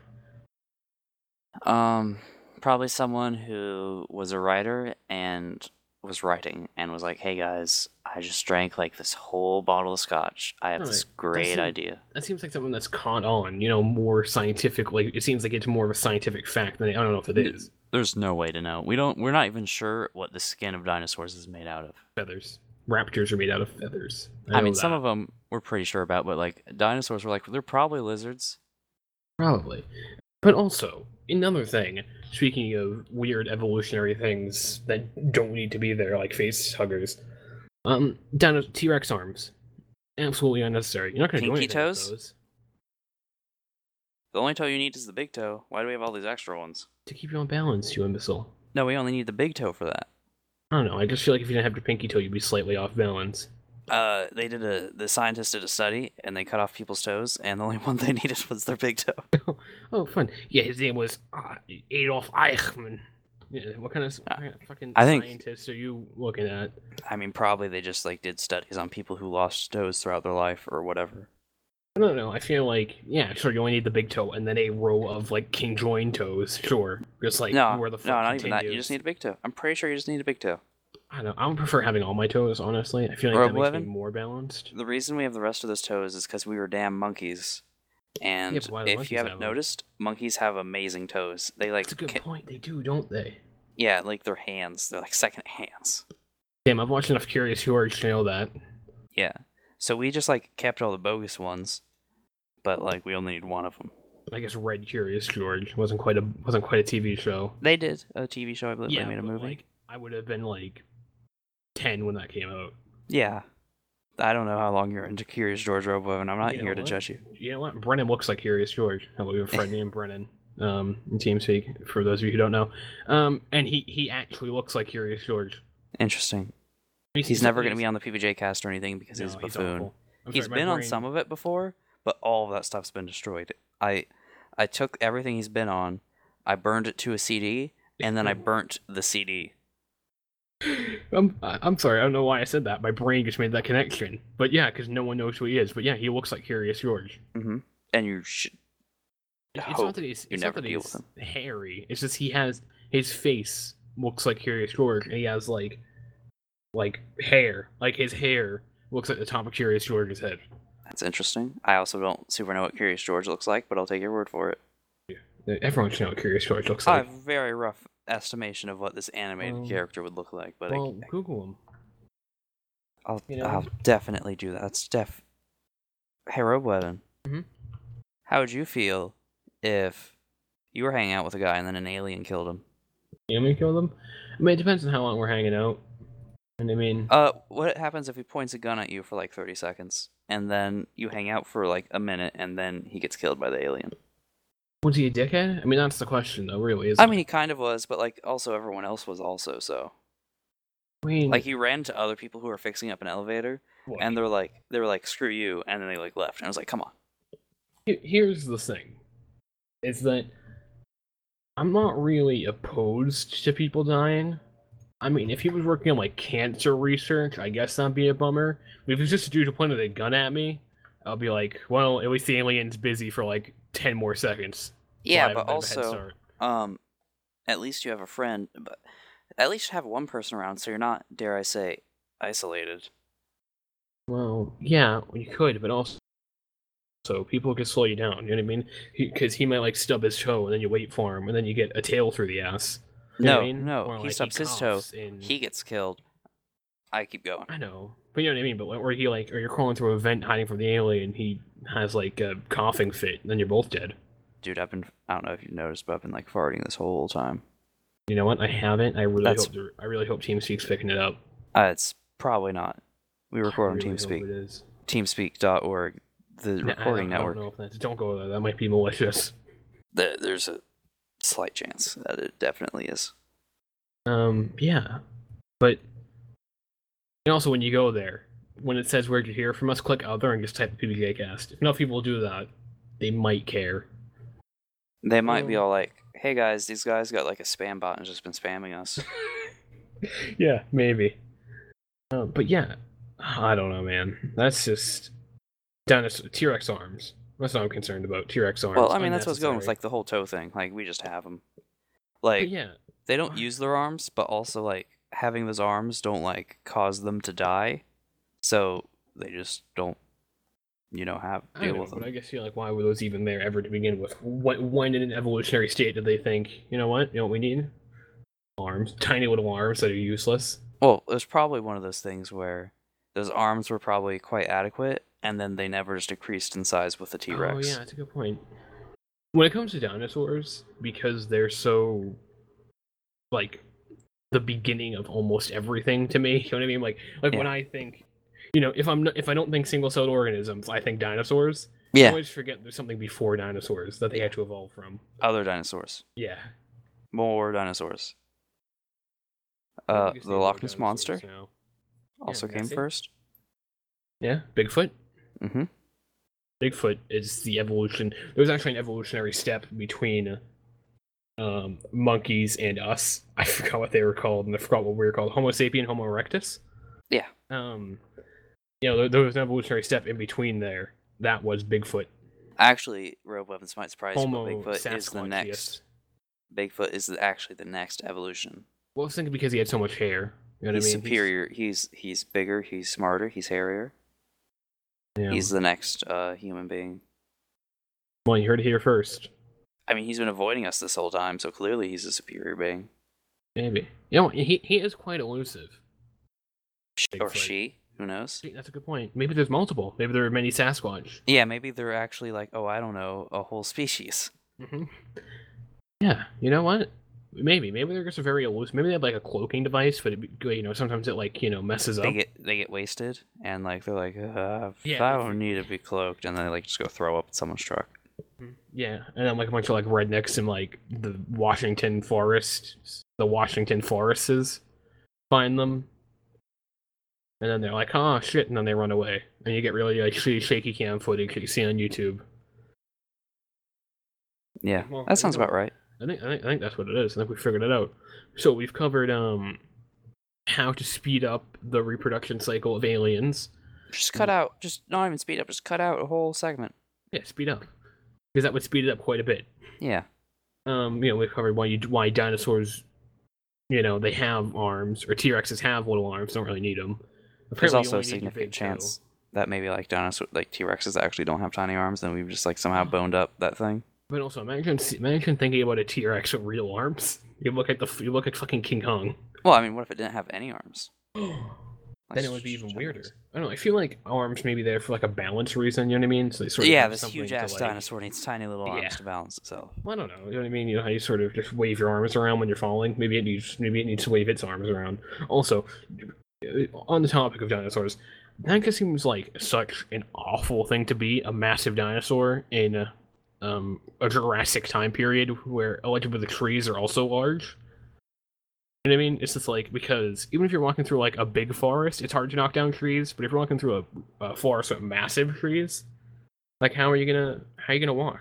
Probably someone who was a writer and was writing and was like, "Hey guys, I just drank like this whole bottle of scotch. I have this great idea." That seems like something that's caught on, you know, more scientific. Like, it seems like it's more of a scientific fact than I don't know if it is. There's no way to know. We're not even sure what the skin of dinosaurs is made out of. Feathers. Raptors are made out of feathers. I mean, some of them we're pretty sure about, but like dinosaurs, we're like, they're probably lizards. Probably. But also, another thing, speaking of weird evolutionary things that don't need to be there, like face huggers, T-Rex arms, absolutely unnecessary. You're not going to do anything with those. The only toe you need is the big toe. Why do we have all these extra ones? To keep you on balance, you imbecile. No, we only need the big toe for that. I don't know. I just feel like if you didn't have your pinky toe, you'd be slightly off balance. The scientists did a study, and they cut off people's toes, and the only one they needed was their big toe. Oh, fun. Yeah, his name was Adolf Eichmann. Yeah, what kind of fucking scientists are you looking at? I mean, probably they just, like, did studies on people who lost toes throughout their life, or whatever. I don't know. I feel like, yeah, sure, you only need the big toe and then a row of like king joint toes. Sure, just like where the foot not continues. even that. You just need a big toe. I'm pretty sure you just need a big toe. I don't know. I would prefer having all my toes. Honestly, I feel like that makes me more balanced. The reason we have the rest of those toes is because we were damn monkeys. And if you haven't noticed, monkeys have amazing toes. They like. That's a good point. They do, don't they? Yeah, like their hands. They're like second hands. Damn, I've watched enough Curious George to know that. Yeah. So we just like kept all the bogus ones, but like we only need one of them. I guess Red Curious George wasn't quite a TV show. They did a TV show. I believe they made a movie. Like, I would have been like 10 when that came out. Yeah. I don't know how long you're into Curious George Robo, and I'm not here to judge you. You know what? Brennan looks like Curious George. How about we have a friend named Brennan? In TeamSpeak, for those of you who don't know. And he actually looks like Curious George. Interesting. He's never going to be on the PBJ cast or anything because he's a buffoon. He's been on some of it before, but all of that stuff's been destroyed. I took everything he's been on, I burned it to a CD, and then I burnt the CD. I'm sorry, I don't know why I said that. My brain just made that connection. But yeah, because no one knows who he is. But yeah, he looks like Curious George. Mm-hmm. And you should. It's not that he's hairy. It's just he has his face looks like Curious George, and he has like hair. Like his hair looks like the top of Curious George's head. That's interesting. I also don't super know what Curious George looks like, but I'll take your word for it. Yeah. Everyone should know what Curious George looks like. I have a very rough estimation of what this animated character would look like, but Google him. I'll definitely do that. That's Hey, Roboweapon. Mm-hmm. How would you feel if you were hanging out with a guy and then an alien killed him? Alien killed him? I mean, it depends on how long we're hanging out. And I mean, what happens if he points a gun at you for like 30 seconds, and then you hang out for like a minute, and then he gets killed by the alien? Was he a dickhead? I mean, that's the question, though, really, isn't it? I mean, he kind of was, but like also everyone else was also, so. I mean, like he ran to other people who were fixing up an elevator, and they were like, screw you, and then they like left, and I was like, come on. Here's the thing, is that I'm not really opposed to people dying. I mean, if he was working on like cancer research, I guess that'd be a bummer. But if it's just a dude who pointed a gun at me, I'll be like, well, at least the alien's busy for like 10 more seconds. Yeah, but also, at least you have a friend, but at least have one person around, so you're not, dare I say, isolated. Well, yeah, you could, but also people can slow you down. You know what I mean? Because he might like stub his toe, and then you wait for him, and then you get a tail through the ass. You know what I mean? No, he stubs his toe. He gets killed. I keep going. I know, but you know what I mean. But or you're crawling through a vent hiding from the alien. He has like a coughing fit, and then you're both dead. Dude, I don't know if you've noticed, but I've been like farting this whole time. You know what? I haven't. I really hope TeamSpeak's picking it up. It's probably not. We record on TeamSpeak. It is. Teamspeak.org, the recording network. I don't know if don't go there. That might be malicious. There's a slight chance that it definitely is. Yeah, but and also when you go there, when it says where'd you hear from us, click other and just type PBJ cast. If enough people do that, they might care. They might be all like, "Hey guys, these guys got like a spam bot and just been spamming us." Yeah, maybe. But yeah, I don't know, man. That's just T-Rex arms. That's what I'm concerned about. T-Rex arms. Well, I mean, that's what's going with like the whole toe thing. Like, we just have them. Like, yeah, they don't use their arms, but also like having those arms don't like cause them to die, so they just don't, have deal with them. But I guess you're like, why were those even there ever to begin with? When in an evolutionary state did they think, you know what we need? Arms, tiny little arms that are useless. Well, it was probably one of those things where those arms were probably quite adequate, and then they never just decreased in size with the T-Rex. Oh yeah, that's a good point. When it comes to dinosaurs, because they're so like the beginning of almost everything to me, you know what I mean? Like when I think, if I don't think single-celled organisms, I think dinosaurs. Yeah. I always forget there's something before dinosaurs that they had to evolve from. Other dinosaurs. Yeah. More dinosaurs. The Loch Ness Monster also came first. Yeah, Bigfoot. Mm-hmm. Bigfoot is the evolution. There was actually an evolutionary step between monkeys and us. I forgot what they were called, and I forgot what we were called. Homo sapien, Homo erectus. Yeah. There was an evolutionary step in between there that was Bigfoot. Actually, Robo, this might surprise you, but Bigfoot is the next. Bigfoot is actually the next evolution. Well, I was thinking because he had so much hair. You know what I mean? Superior. He's bigger. He's smarter. He's hairier. Yeah. He's the next human being. Well, you heard it here first. I mean, he's been avoiding us this whole time, so clearly he's a superior being. Maybe. You know, he is quite elusive. Or she. Who knows? That's a good point. Maybe there's multiple. Maybe there are many Sasquatch. Yeah, maybe they're actually like, oh, I don't know, a whole species. Mm-hmm. Yeah, you know what? Maybe they're just very elusive. Maybe they have like a cloaking device, but sometimes it like messes up. They get wasted, and like they're like, I don't need to be cloaked, and then they like just go throw up at someone's truck. Yeah, and then like a bunch of like rednecks in like the Washington forests find them. And then they're like, oh shit, and then they run away. And you get really like shaky cam footage that you see on YouTube. Yeah, well, that sounds about right. I think that's what it is. I think we figured it out. So we've covered how to speed up the reproduction cycle of aliens. Just not even speed up, just cut out a whole segment. Yeah, speed up. Because that would speed it up quite a bit. Yeah. We've covered why dinosaurs, they have arms, or T-Rexes have little arms, don't really need them. There's also a significant chance that maybe like T-Rexes actually don't have tiny arms, and we've just like somehow boned up that thing. But also imagine thinking about a T-Rex with real arms. You look at fucking King Kong. Well, I mean, what if it didn't have any arms? Then it would be even weirder. I don't know. I feel like arms may be there for like a balance reason. You know what I mean? So they sort of this huge ass dinosaur needs tiny little arms to balance itself. Well, I don't know. You know what I mean? You know how you sort of just wave your arms around when you're falling. Maybe it needs to wave its arms around. Also, on the topic of dinosaurs, that just seems like such an awful thing to be, a massive dinosaur in a Jurassic time period where allegedly the trees are also large. You know what I mean? It's just like, because even if you're walking through like a big forest, it's hard to knock down trees, but if you're walking through a forest with massive trees, like how are you gonna walk?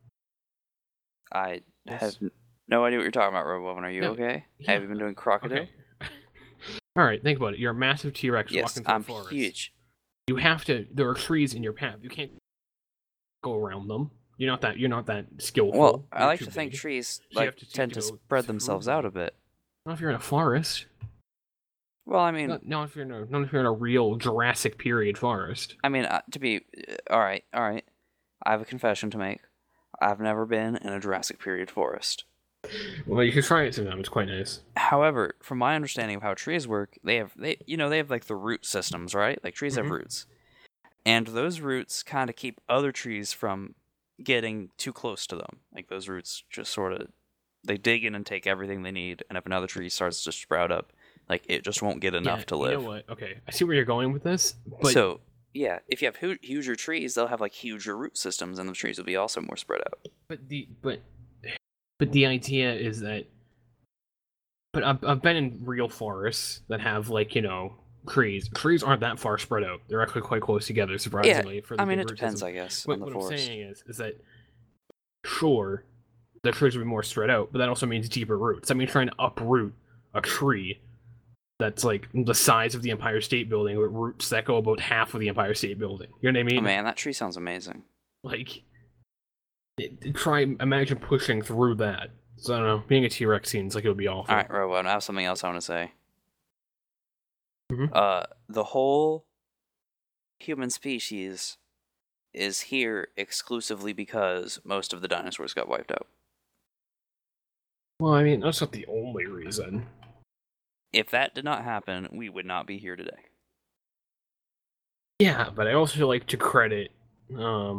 I have no idea what you're talking about, Robo. Are you okay? Yeah. Have you been doing crocodile? Okay. Alright, think about it. You're a massive T-Rex walking through a forest. I'm huge. There are trees in your path. You can't go around them. You're not that skillful. Well, I like to think trees tend to spread themselves out a bit. Not if you're in a forest. Well, I mean, not if you're in a real Jurassic period forest. I mean, all right. I have a confession to make. I've never been in a Jurassic period forest. Well, you should try it sometime. It's quite nice. However, from my understanding of how trees work, they have like the root systems, right? Like trees have roots, and those roots kind of keep other trees from getting too close to them. Like those roots just sort of, they dig in and take everything they need, and if another tree starts to sprout up, like it just won't get enough to live. You know what? Okay, I see where you're going with this. But... So yeah, if you have huger trees, they'll have like huger root systems, and the trees will be also more spread out. But the idea is that. But I've been in real forests that have trees. Trees aren't that far spread out. They're actually quite close together, surprisingly. Yeah, I mean, it depends, I guess, on the forest. What I'm saying is that, sure, the trees will be more spread out, but that also means deeper roots. I mean, trying to uproot a tree that's like the size of the Empire State Building with roots that go about half of the Empire State Building. You know what I mean? Oh man, that tree sounds amazing. Like, imagine pushing through that. So I don't know, being a T-Rex seems like it would be awful. Alright, Robo, I have something else I want to say. Mm-hmm. The whole human species is here exclusively because most of the dinosaurs got wiped out. Well, I mean, that's not the only reason. If that did not happen, we would not be here today. Yeah, but I also like to credit, I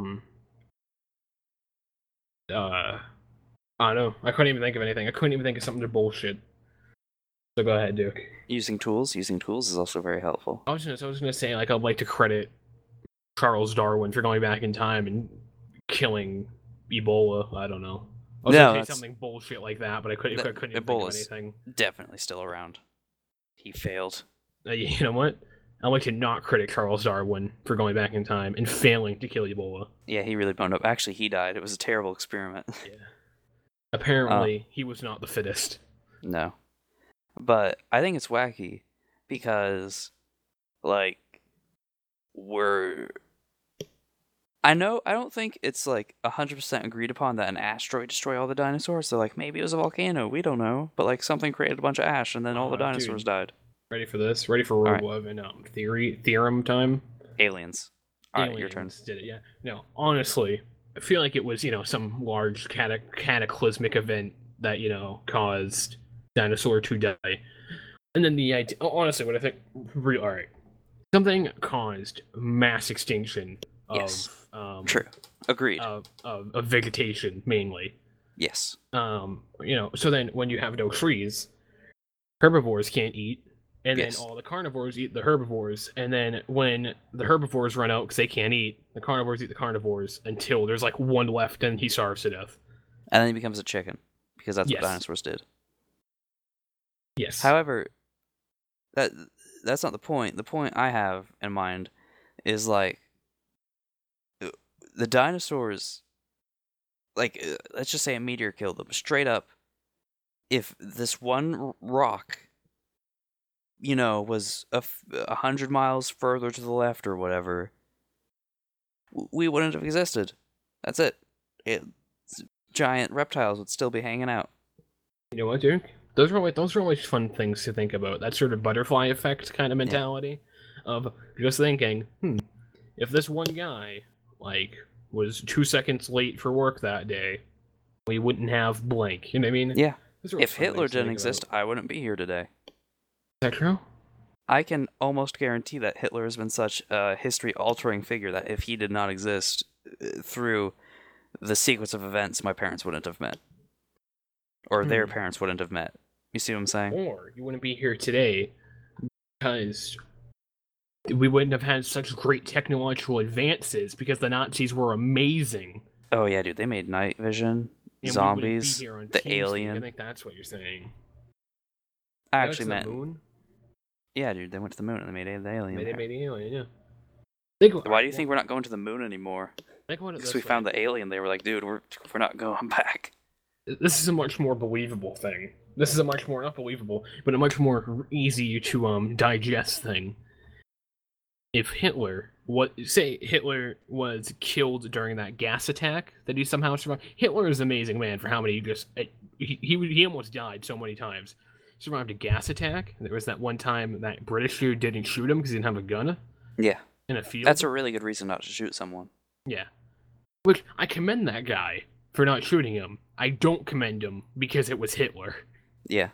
don't know. I couldn't even think of anything. I couldn't even think of something to bullshit. So go ahead, Duke. Using tools is also very helpful. I was gonna say, like, I'd like to credit Charles Darwin for going back in time and killing Ebola. I don't know. I was gonna say something bullshit like that, but I couldn't even think of anything. Definitely still around. He failed. You know what? I'd like to not credit Charles Darwin for going back in time and failing to kill Ebola. Yeah, he really boned up. Actually, he died. It was a terrible experiment. Yeah. Apparently, he was not the fittest. No. But I think it's wacky because, like, we're I don't think it's like 100% agreed upon that an asteroid destroyed all the dinosaurs. So like maybe it was a volcano. We don't know, but like something created a bunch of ash, and then all the dinosaurs died. Ready for this? Ready for Rogue One and theorem time? Aliens. All right, your turn. Did it? Yeah. No, honestly, I feel like it was some large cataclysmic event that caused dinosaur to die, and then the idea. Honestly, what I think. All right, something caused mass extinction of. Yes. True. Agreed. Of vegetation mainly. Yes. So then when you have no trees, herbivores can't eat, and then all the carnivores eat the herbivores, and then when the herbivores run out because they can't eat, the carnivores eat the carnivores until there's like one left and he starves to death. And then he becomes a chicken, because that's what dinosaurs did. Yes. However, that's not the point. The point I have in mind is like the dinosaurs, like let's just say a meteor killed them. Straight up, if this one rock, was 100 miles further to the left or whatever, we wouldn't have existed. That's it. Giant reptiles would still be hanging out. You know what, dude? Those are always fun things to think about. That sort of butterfly effect kind of mentality of just thinking, if this one guy was 2 seconds late for work that day, we wouldn't have blank. You know what I mean? Yeah. If Hitler didn't exist, I wouldn't be here today. Is that true? I can almost guarantee that Hitler has been such a history-altering figure that if he did not exist through the sequence of events, my parents wouldn't have met. Or their parents wouldn't have met. You see what I'm saying? Or you wouldn't be here today because we wouldn't have had such great technological advances because the Nazis were amazing. Oh yeah, dude. They made night vision, zombies, the alien. I think that's what you're saying. I actually meant... Moon? Yeah, dude. They went to the moon and they made the alien. They made the alien, yeah. Why do you think we're not going to the moon anymore? Because we found the alien. They were like, dude, we're not going back. This is a much more believable thing. This is a much more, not believable, but a much more easy to digest thing. If Hitler was killed during that gas attack that he somehow survived. Hitler is an amazing man for how many he almost died so many times. He survived a gas attack. There was that one time that British dude didn't shoot him because he didn't have a gun. Yeah. In a field. That's a really good reason not to shoot someone. Yeah. Which I commend that guy for not shooting him. I don't commend him because it was Hitler. Yeah.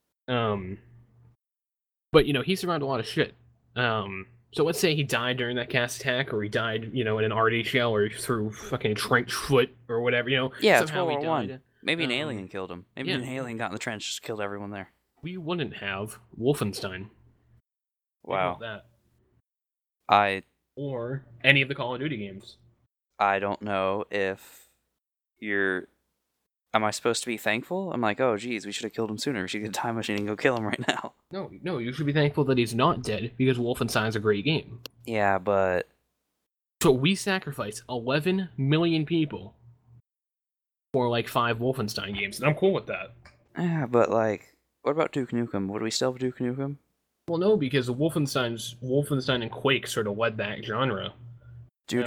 But he survived a lot of shit. So let's say he died during that gas attack, or he died, in an RD shell, or through fucking trench foot, or whatever, Yeah, somehow it's World War I. Maybe an alien killed him. Maybe an alien got in the trench, just killed everyone there. We wouldn't have Wolfenstein. Wow. That. Or any of the Call of Duty games. I don't know if am I supposed to be thankful? I'm like, oh, geez, we should have killed him sooner. We should get a time machine and go kill him right now. No, you should be thankful that he's not dead, because Wolfenstein's a great game. Yeah, but... So we sacrificed 11 million people for, 5 Wolfenstein games, and I'm cool with that. Yeah, but, what about Duke Nukem? Would we still have Duke Nukem? Well, no, because Wolfenstein and Quake sort of led that genre. Do,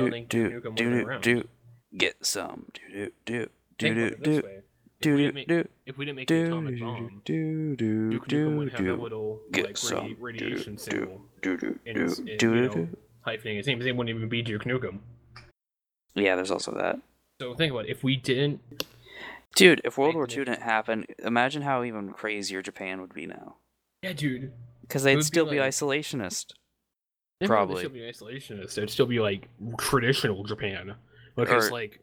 get some. If we didn't make the atomic bomb, Duke Nukem would have a little radiation symbol hyphenating his name. It wouldn't even be Duke Nukem. Yeah, there's also that. So think about it. If we didn't, dude, if World War II didn't happen, imagine how even crazier Japan would be now. Yeah, dude. Because they'd still be isolationist. Probably. They'd still be isolationist. They'd still be traditional Japan. It's like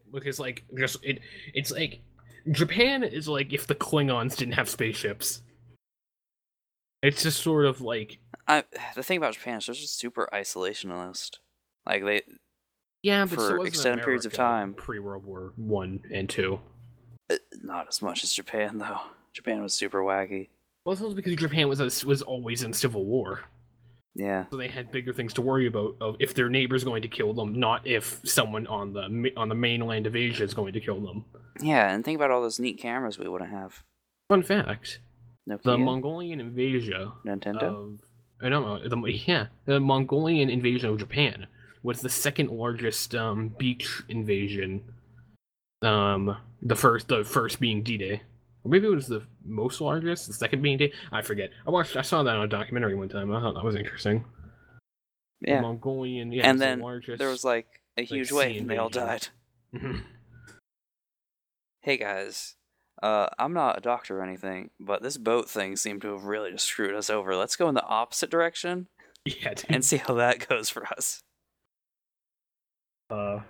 Japan is like if the Klingons didn't have spaceships. It's just sort of like the thing about Japan is they're just super isolationist. They but for extended periods of time. Pre-World War I and II. Not as much as Japan though. Japan was super wacky. Well, it's also because Japan was always in civil war. Yeah. So they had bigger things to worry about of if their neighbor's going to kill them, not if someone on the mainland of Asia is going to kill them. Yeah, and think about all those neat cameras we wouldn't have. Fun fact: Nokia? The Mongolian invasion Nintendo. The Mongolian invasion of Japan was the second largest beach invasion. The first being D-Day. Or maybe it was the most largest, the second being D-Day. I forget. I saw that on a documentary one time. I thought that was interesting. Yeah. The Mongolian, yeah. And then the largest, there was a huge wave and they all died. Hey guys, I'm not a doctor or anything, but this boat thing seemed to have really just screwed us over. Let's go in the opposite direction. Yeah, dude. And see how that goes for us. But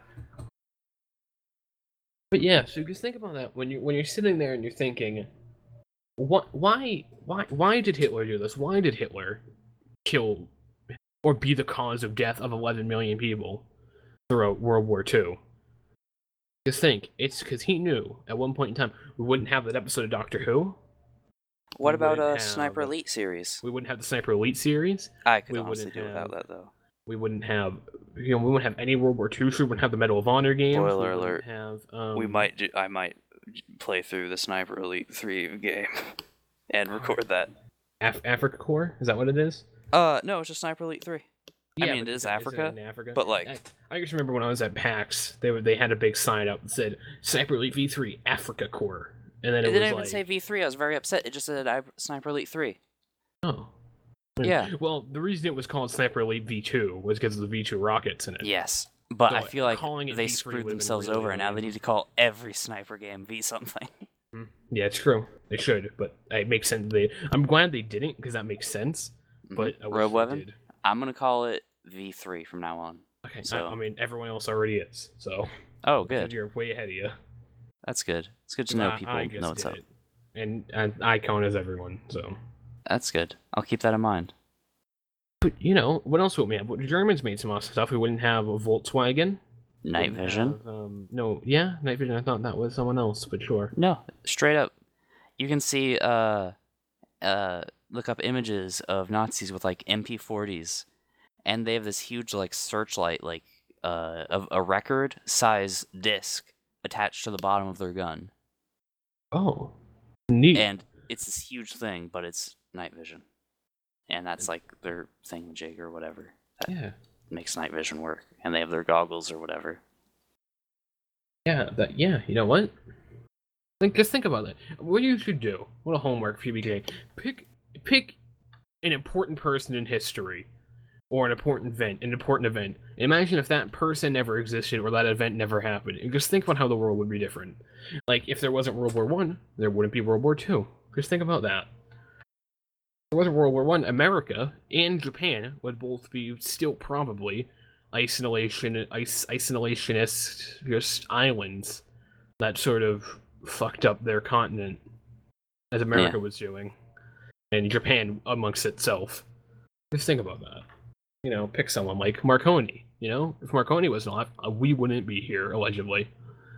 yeah, so just think about that when you're sitting there and you're thinking, why did Hitler do this? Why did Hitler kill or be the cause of death of 11 million people throughout World War II? Just think, it's because he knew at one point in time we wouldn't have that episode of Doctor Who. What about a Sniper Elite series? We wouldn't have the Sniper Elite series. I could honestly do without that, though. We wouldn't have, we wouldn't have any World War II. So we wouldn't have the Medal of Honor games. Spoiler alert. I might play through the Sniper Elite 3 game and record that. Africa Corps? Is that what it is? No, it's just Sniper Elite 3. Yeah, I mean, it is Africa, but I just remember when I was at PAX, they had a big sign up that said Sniper Elite V3 Africa Corps, and then it didn't even say V3. I was very upset. It just said Sniper Elite 3. Oh. Yeah. Well, the reason it was called Sniper Elite V2 was because of the V2 rockets in it. Yes, but So, I feel like they V3 screwed would've been themselves really over, and now they need to call every sniper game V something. Yeah, it's true. They should, but it makes sense. I'm glad they didn't, because that makes sense. But I wish Rogue they Weapon? did. I'm gonna call it V3 from now on. Okay, so I mean, everyone else already is, so... Oh, good. You're way ahead of you. That's good. It's good to know people know what's up. And I count as everyone, so... That's good. I'll keep that in mind. But, what else would we have? The Germans made some awesome stuff. We wouldn't have a Volkswagen. Night Vision? Night Vision. I thought that was someone else, but sure. No, straight up. You can see, look up images of Nazis with, MP40s, and they have this huge, searchlight, of a record-size disc attached to the bottom of their gun. Oh, neat. And it's this huge thing, but it's night vision. And that's their thingamajig or whatever. That makes night vision work. And they have their goggles or whatever. Yeah, you know what? Just think about it. What you should do, what a homework for you, BJ. Pick an important person in history. Or an important event. Imagine if that person never existed or that event never happened. And just think about how the world would be different. If there wasn't World War I, there wouldn't be World War II. Just think about that. If there wasn't World War I, America and Japan would both be still probably isolationist just islands that sort of fucked up their continent, as America was doing. And Japan amongst itself. Just think about that. Pick someone like Marconi. If Marconi was not, we wouldn't be here, allegedly.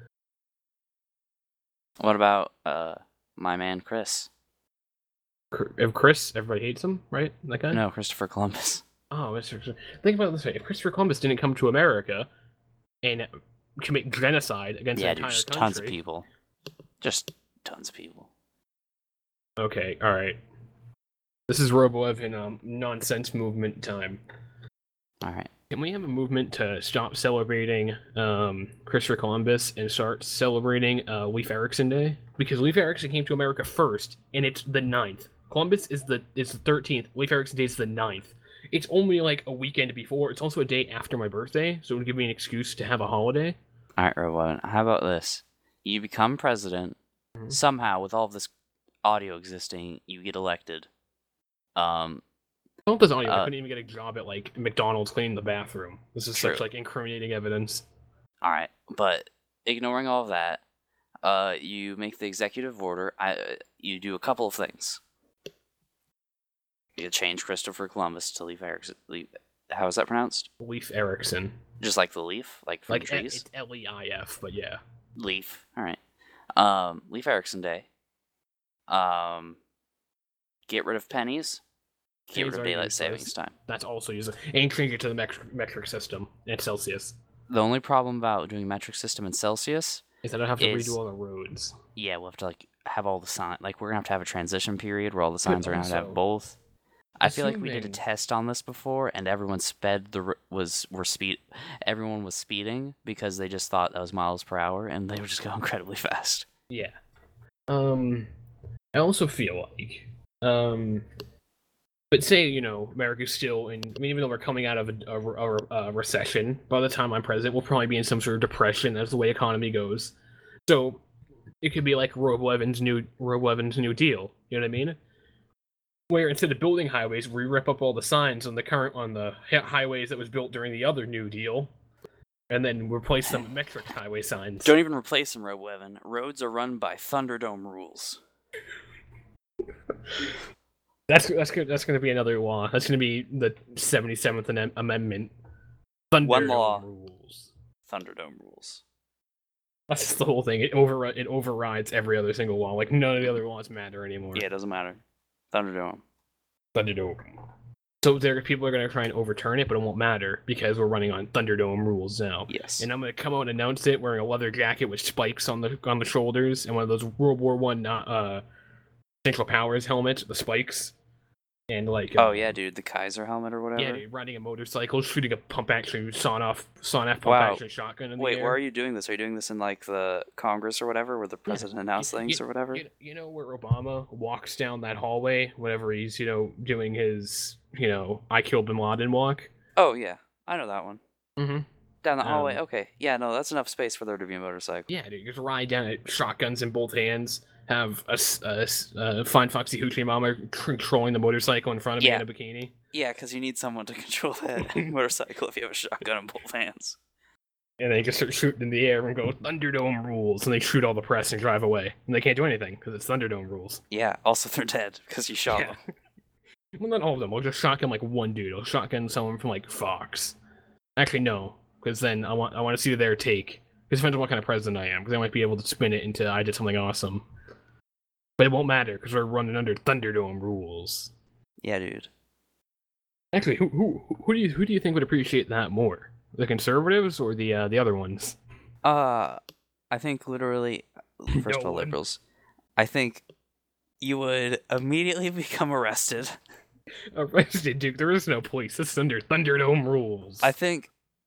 What about my man Chris? If Chris, everybody hates him, right? That guy? No, Christopher Columbus. Oh, think about it this way: if Christopher Columbus didn't come to America and commit genocide against the entire country, tons of people, just tons of people. Okay, all right. This is RoboEvan nonsense movement time. All right. Can we have a movement to stop celebrating Christopher Columbus and start celebrating Leif Erikson Day? Because Leif Erikson came to America first, and it's the 9th. Columbus is the 13th. Leif Erikson Day is the 9th. It's only a weekend before. It's also a day after my birthday, so it would give me an excuse to have a holiday. All right, Rowan. How about this? You become president. Mm-hmm. Somehow, with all of this audio existing, you get elected. All this audio, I couldn't even get a job at McDonald's cleaning the bathroom. This is true. Such incriminating evidence. All right, but ignoring all of that, you make the executive order. You do a couple of things. You change Christopher Columbus to Leif Erikson. How is that pronounced? Leif Erikson. Just like the leaf, from the trees. It's Leif, but yeah. Leif. All right. Leif Erikson Day. Get rid of pennies. Get rid of daylight savings time. That's also used. And change it to the metric system in Celsius. The only problem about doing metric system in Celsius is that I have to redo all the roads. Yeah, we'll have to have all the signs. We're gonna have to have a transition period where all the signs are gonna have both. I feel like we did a test on this before, and everyone everyone was speeding because they just thought that was miles per hour, and they would just go incredibly fast. Yeah. I also feel like, but say, you know, America's still in, I mean, even though we're coming out of a recession, by the time I'm president, we'll probably be in some sort of depression. That's the way economy goes. So it could be like Roe Evans' New Deal. You know what I mean? Where instead of building highways, we rip up all the signs on the highways that was built during the other New Deal, and then replace them with metric highway signs. Don't even replace them, Roe Evan. Roads are run by Thunderdome rules. That's going to be another law. That's going to be the 77th Amendment. Thunderdome One law. Rules. Thunderdome rules. That's just the whole thing. It overrides every other single law. Like, none of the other laws matter anymore. Yeah, it doesn't matter. Thunderdome. So people are going to try and overturn it, but it won't matter because we're running on Thunderdome rules now. Yes. And I'm going to come out and announce it wearing a leather jacket with spikes on the shoulders and one of those World War I Central Powers helmets, the spikes. And like, oh yeah, dude, the Kaiser helmet or whatever. Yeah, dude, riding a motorcycle, shooting a pump action, sawn-off pump action shotgun. Wait, where are you doing this? Are you doing this in like the Congress or whatever, where the president announced things or whatever? You know where Obama walks down that hallway whenever he's doing his I killed Bin Laden walk. Oh yeah, I know that one. Mm-hmm. Down the hallway. Okay, yeah, no, that's enough space for there to be a motorcycle. Yeah, dude, just ride down it, shotguns in both hands. Have a fine foxy hoochie mama controlling the motorcycle in front of me in a bikini. Yeah, because you need someone to control that motorcycle if you have a shotgun in both hands. And they just start shooting in the air and go, Thunderdome rules, and they shoot all the press and drive away. And they can't do anything, because it's Thunderdome rules. Yeah, also they're dead, because you shot them. Well, not all of them. We'll just shotgun like one dude. I'll shotgun someone from like Fox. Actually, no, because then I want to see their take. Because it depends on what kind of president I am, because I might be able to spin it into I did something awesome. But it won't matter because we're running under Thunderdome rules. Yeah, dude. Actually, who do you think would appreciate that more? The conservatives or the other ones? I think literally, first of all, liberals. I think you would immediately become arrested. Arrested, Duke? There is no police. This is under Thunderdome rules. I think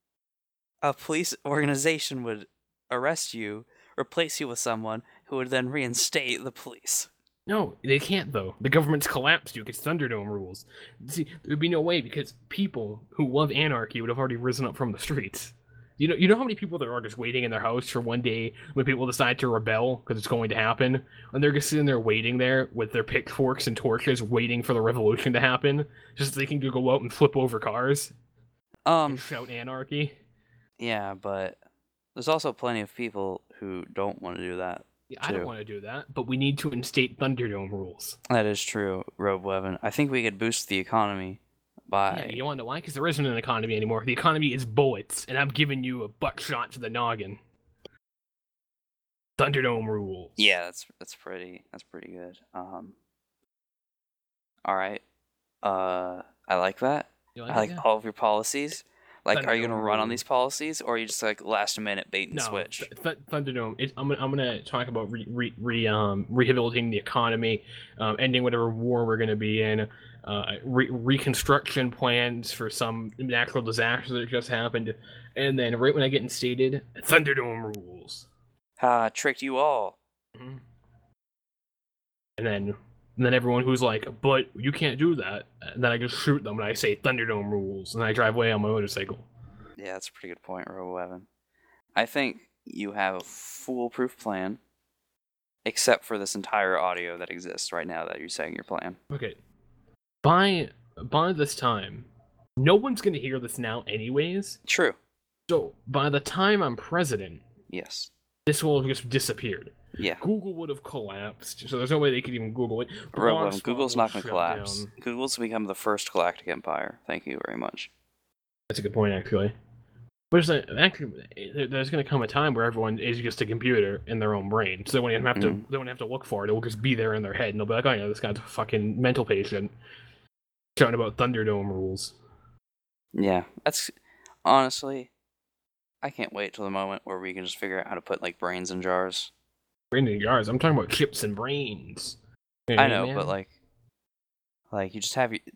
a police organization would arrest you, replace you with someone who would then reinstate the police. No, they can't, though. The government's collapsed, Duke. It's Thunderdome rules. See, there would be no way, because people who love anarchy would have already risen up from the streets. You know how many people there are just waiting in their house for one day when people decide to rebel, because it's going to happen? And they're just sitting there waiting there with their pitchforks and torches, waiting for the revolution to happen, just so they can go out and flip over cars. And shout anarchy. Yeah, but there's also plenty of people who don't want to do that. Yeah, I don't want to do that, but we need to instate Thunderdome rules. That is true, Robe Levin. I think we could boost the economy by... Yeah, you want to know why? Because there isn't an economy anymore. The economy is bullets, and I'm giving you a buckshot to the noggin. Thunderdome rules. Yeah, that's pretty good. All right. I like that. I like all of your policies. Like, are you gonna run on these policies, or are you just like last minute bait and switch? Thunderdome. I'm gonna talk about rehabilitating the economy, ending whatever war we're gonna be in, reconstruction plans for some natural disaster that just happened, and then right when I get instated, Thunderdome rules. Ha! Tricked you all. Mm-hmm. And then everyone who's like, but you can't do that, and then I just shoot them and I say Thunderdome rules, and I drive away on my motorcycle. Yeah, that's a pretty good point, Robo Evan. I think you have a foolproof plan, except for this entire audio that exists right now that you're saying your plan. Okay. By this time, no one's going to hear this now anyways. True. So, by the time I'm president, yes, this will have just disappeared. Yeah. Google would have collapsed, so there's no way they could even Google it. Google's not going to collapse. Down. Google's become the first galactic empire. Thank you very much. That's a good point, actually. But there's going to come a time where everyone is just a computer in their own brain, so they won't even have to. They won't have to look for it. It will just be there in their head, and they'll be like, "Oh yeah, this guy's a fucking mental patient." Shouting about Thunderdome rules. Yeah, that's honestly, I can't wait till the moment where we can just figure out how to put like brains in jars. Brains in jars. I'm talking about chips and brains. You know, I know, man? But like you just have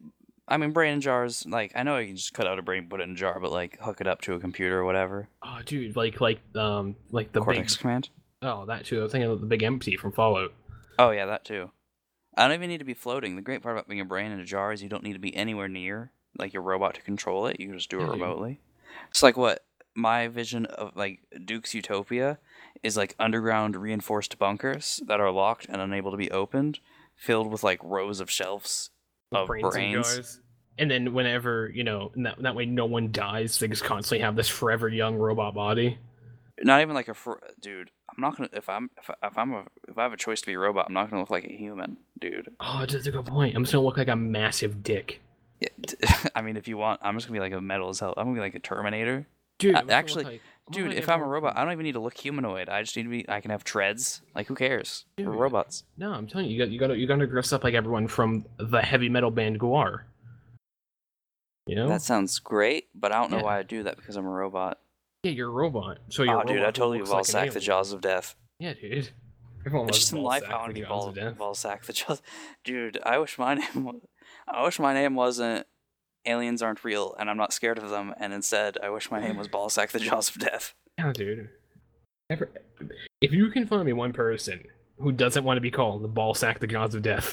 I mean, brain in jars, like, I know you can just cut out a brain, put it in a jar, but, like, hook it up to a computer or whatever. Oh, dude, like the Cortex big... Command? Oh, that too. I was thinking of the big empty from Fallout. Oh, yeah, that too. I don't even need to be floating. The great part about being a brain in a jar is you don't need to be anywhere near, like, your robot to control it. You can just do it remotely. It's like what my vision of, like, Duke's Utopia is, like, underground reinforced bunkers that are locked and unable to be opened, filled with, like, rows of shelves of brains. And then whenever, that way no one dies, they just constantly have this forever young robot body. Not even like dude. I'm not gonna if I have a choice to be a robot, I'm not gonna look like a human, dude. Oh, that's a good point. I'm just gonna look like a massive dick. Yeah, I mean, if you want, I'm just gonna be like a metal as hell. I'm gonna be like a Terminator. Dude, if I'm a robot, I don't even need to look humanoid. I just need to be. I can have treads. Like, who cares? Dude, we're robots. No, I'm telling you, you gotta dress up like everyone from the heavy metal band Gwar. You know? That sounds great, but I don't know why I do that because I'm a robot. Yeah, you're a robot. So you're dude, I totally ball-sack the jaws of death. Yeah, dude. Everyone it's just in life, I want to be ball-sack the jaws. Dude, I wish my name wasn't aliens aren't real, and I'm not scared of them, and instead, I wish my name was ball-sack the jaws of death. Yeah, dude. If you can find me one person who doesn't want to be called the ball-sack the jaws of death.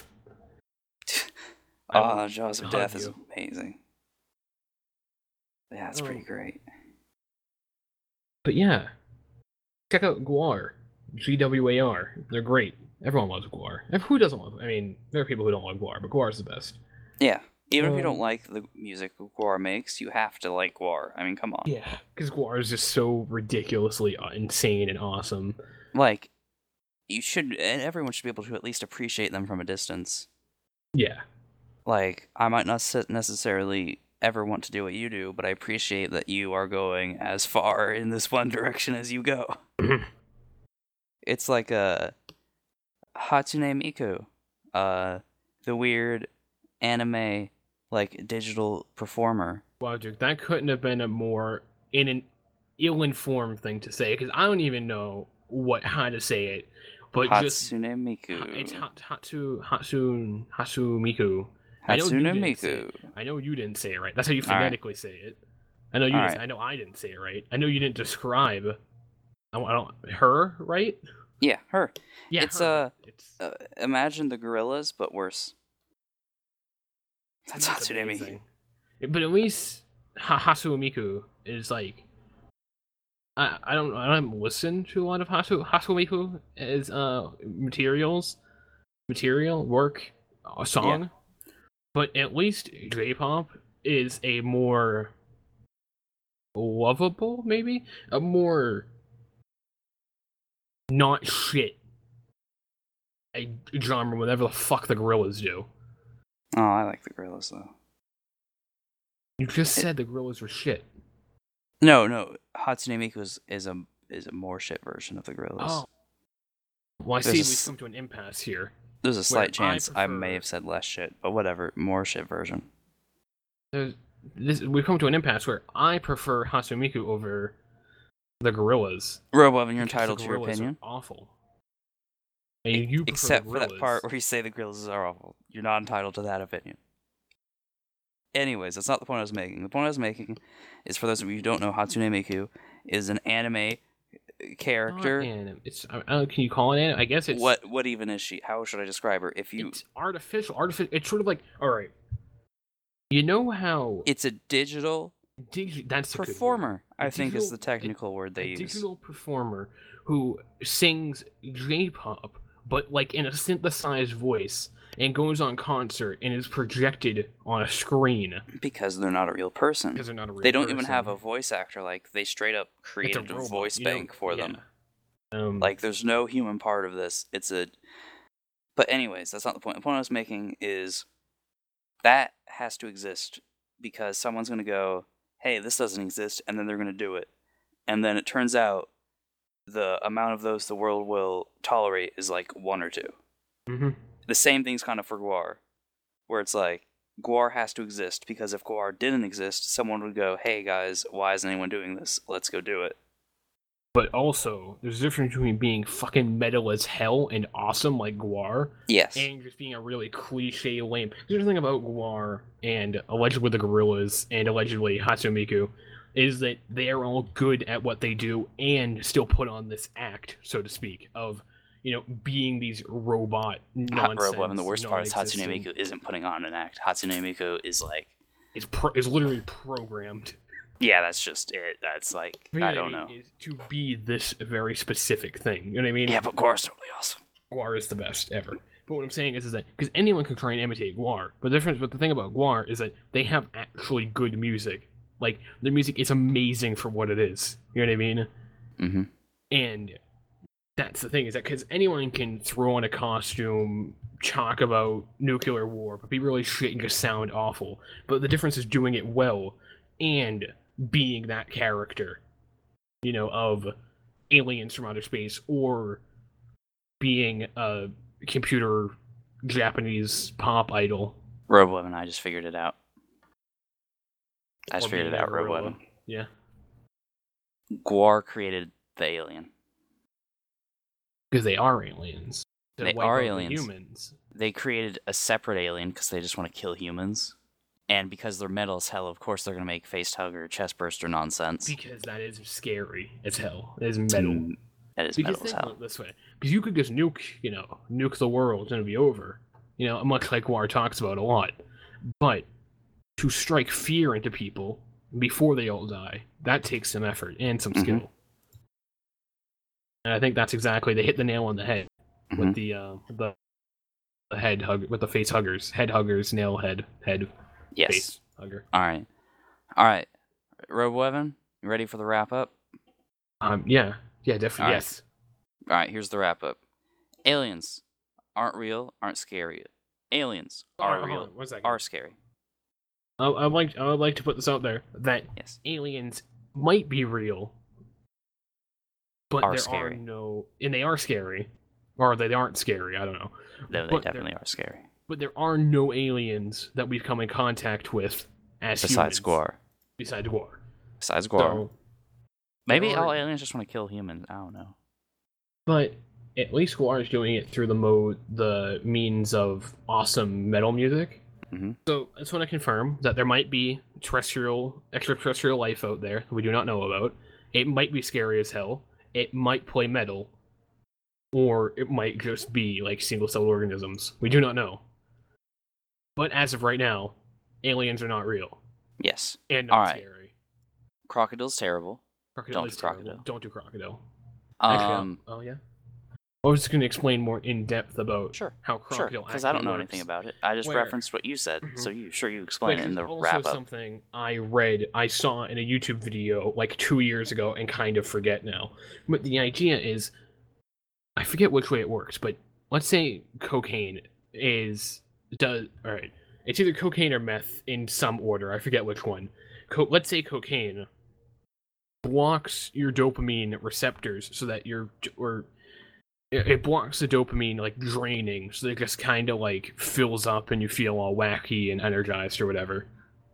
Jaws of death is amazing. Yeah, it's pretty great. But yeah, check out Gwar, GWAR. They're great. Everyone loves Gwar. Who doesn't love? I mean, there are people who don't love Gwar, but Gwar's the best. Yeah, even if you don't like the music Gwar makes, you have to like Gwar. I mean, come on. Yeah, because Gwar is just so ridiculously insane and awesome. Like, everyone should be able to at least appreciate them from a distance. Yeah. Like, I might not necessarily ever want to do what you do, but I appreciate that you are going as far in this one direction as you go. It's like a Hatsune Miku, the weird anime like digital performer. Wow, dude, that couldn't have been a more an ill-informed thing to say, because I don't even know how to say it. But Hatsune Miku. It's Hatsune Miku. Hatsune Miku. I know you didn't say it right. That's how you phonetically say it. I know you. I know I didn't say it right. I know you didn't describe. I don't. Her, right? Yeah, her. Yeah, it's imagine the gorillas, but worse. That's Hatsune Miku. But at least Hatsune Miku is like. I don't listen to a lot of Hatsune Miku as material work, a song. Yeah. But at least J-pop is a more lovable, maybe? A more not shit a genre, whatever the fuck the gorillas do. Oh, I like the gorillas, though. You just said the gorillas were shit. No. Hatsune Miku is a more shit version of the gorillas. Oh. Well, I see we've come to an impasse here. There's a slight chance I may have said less shit, but whatever. More shit version. We've come to an impasse where I prefer Hatsune Miku over the gorillas. Robo, you're entitled to your opinion. Awful. And you except for that part where you say the gorillas are awful. You're not entitled to that opinion. Anyways, that's not the point I was making. The point I was making is, for those of you who don't know, Hatsune Miku is an anime character. It's can you call it anime? I guess it's what even is she? How should I describe her? It's artificial. It's sort of like, all right. You know how it's a digital that's performer. I think is the technical word they use. Digital performer who sings J-pop, but like in a synthesized voice, and goes on concert and is projected on a screen. Because they're not a real person. Because they're not a real person. They don't even have a voice actor. Like, they straight up created a voice bank for them. Like, there's no human part of this. But anyways, that's not the point. The point I was making is that has to exist because someone's going to go, hey, this doesn't exist, and then they're going to do it. And then it turns out the amount of those the world will tolerate is like 1 or 2. Mm-hmm. The same thing's kind of for Gwar, where it's like, Gwar has to exist, because if Gwar didn't exist, someone would go, hey guys, why isn't anyone doing this? Let's go do it. But also, there's a difference between being fucking metal as hell and awesome like Gwar, yes, and just being a really cliche lame. There's the thing about Gwar and allegedly the Gorillas and allegedly Hatsune Miku is that they are all good at what they do and still put on this act, so to speak, of being these robot nonsense. And the worst part is Hatsune Miku isn't putting on an act. Hatsune Miku is like is literally programmed. Yeah, that's just it. That's like, I don't know. Is to be this very specific thing. You know what I mean? Yeah, but Gwar's totally awesome. Gwar is the best ever. But what I'm saying is that, because anyone can try and imitate Gwar, but the thing about Gwar is that they have actually good music. Like, their music is amazing for what it is. You know what I mean? Mm-hmm. And that's the thing, is that because anyone can throw on a costume, talk about nuclear war, but be really shit and just sound awful. But the difference is doing it well and being that character, of aliens from outer space, or being a computer Japanese pop idol. Roboweapon, I just figured it out. Roboweapon. Yeah. Gwar created the alien. Because they are aliens. They are aliens. Humans. They created a separate alien because they just want to kill humans. And because they're metal as hell, of course they're going to make face hugger, chest burster nonsense. Because that is scary as hell. It is metal. That is metal as hell. This way. Because you could just nuke the world and it'd be over. Much like Gwar talks about a lot. But to strike fear into people before they all die, that takes some effort and some skill. And I think that's exactly, they hit the nail on the head with the head hug, with the face huggers. Head huggers, nail head. Yes. Face hugger. All right. Roboweapon, you ready for the wrap up? Yeah, definitely. Yes. All right, here's the wrap up. Aliens aren't real, aren't scary. Aliens are real, are scary. I would like to put this out there that aliens might be real, but there are no, and they are scary, or they aren't scary. I don't know. No, they definitely are scary. But there are no aliens that we've come in contact with as besides humans. Besides Gwar. So, maybe all aliens just want to kill humans. I don't know. But at least Gwar is doing it through the means of awesome metal music. Mm-hmm. So I just want to confirm that there might be extraterrestrial life out there that we do not know about. It might be scary as hell. It might play metal. Or it might just be like single-celled organisms. We do not know. But as of right now, aliens are not real. Yes. And not scary. Crocodile's terrible. Don't do crocodile. Don't do crocodile. Actually, oh yeah. I was just going to explain more in depth about how crocodile because I don't know anything about it. I just referenced what you said, so you explain it in the wrap up. Also something I saw in a YouTube video like 2 years ago and kind of forget now. But the idea is, I forget which way it works, but let's say cocaine it's either cocaine or meth in some order. I forget which one. Let's say cocaine blocks your dopamine receptors so that it blocks the dopamine like draining, so that it just kind of like fills up and you feel all wacky and energized or whatever.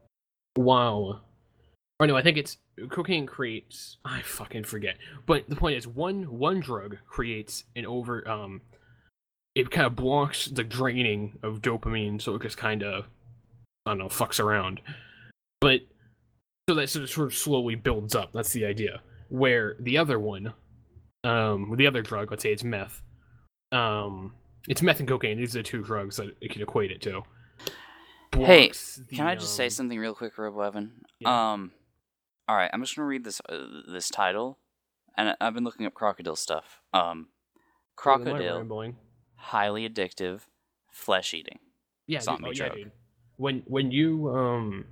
Or no, I think it's cocaine creates, I fucking forget. But the point is, one drug creates an it kind of blocks the draining of dopamine, so it just kind of, I don't know, fucks around. But so that sort of slowly builds up. That's the idea. Where the other one, the other drug, let's say it's meth. It's meth and cocaine. These are the two drugs that it can equate it to. Hey, can I just say something real quick, Roboweapon? Yeah. All right, I'm just gonna read this title, and I've been looking up crocodile stuff. Crocodile, highly addictive, flesh eating. Yeah, zombie drug. Dude. When you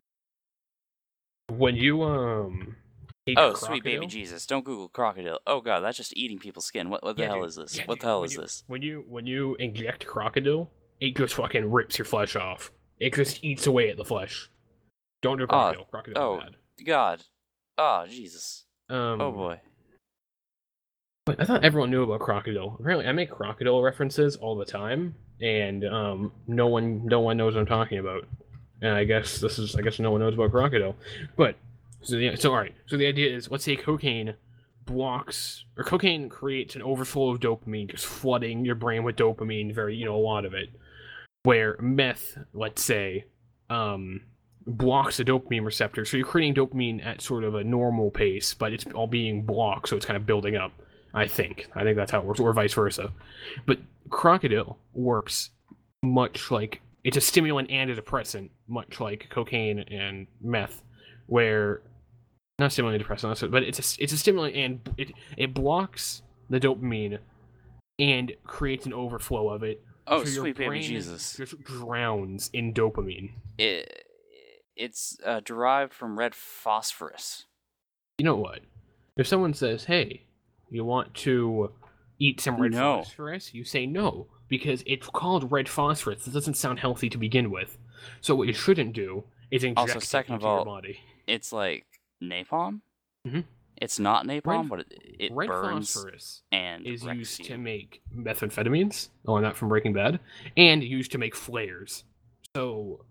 eat oh, crocodile? Sweet baby Jesus! Don't Google crocodile. Oh god, that's just eating people's skin. What the hell is this? Yeah, what the hell is this? When you inject crocodile, it just fucking rips your flesh off. It just eats away at the flesh. Don't do crocodile. Crocodile is bad. God. Oh, Jesus. Oh, boy. But I thought everyone knew about crocodile. Apparently, I make crocodile references all the time, and no one knows what I'm talking about. And I guess no one knows about crocodile. But, all right. So the idea is, let's say cocaine blocks, or cocaine creates an overflow of dopamine, just flooding your brain with dopamine, a lot of it. Where meth, let's say, blocks the dopamine receptor, so you're creating dopamine at sort of a normal pace, but it's all being blocked, so it's kind of building up. I think that's how it works, or vice versa. But Crocodile works much like it's a stimulant and a depressant, much like cocaine and meth, where not stimulant and depressant, but it's a stimulant and it blocks the dopamine and creates an overflow of it. Oh, so sweet baby Jesus! Just drowns in dopamine. It's derived from red phosphorus. You know what? If someone says, "Hey, you want to eat some red phosphorus?" You say no, because it's called red phosphorus. It doesn't sound healthy to begin with. So what you shouldn't do is inject it into your body. It's like napalm. Mm-hmm. It's not napalm, but it red burns phosphorus and is used you. to make methamphetamines, or not from Breaking Bad, and used to make flares. So,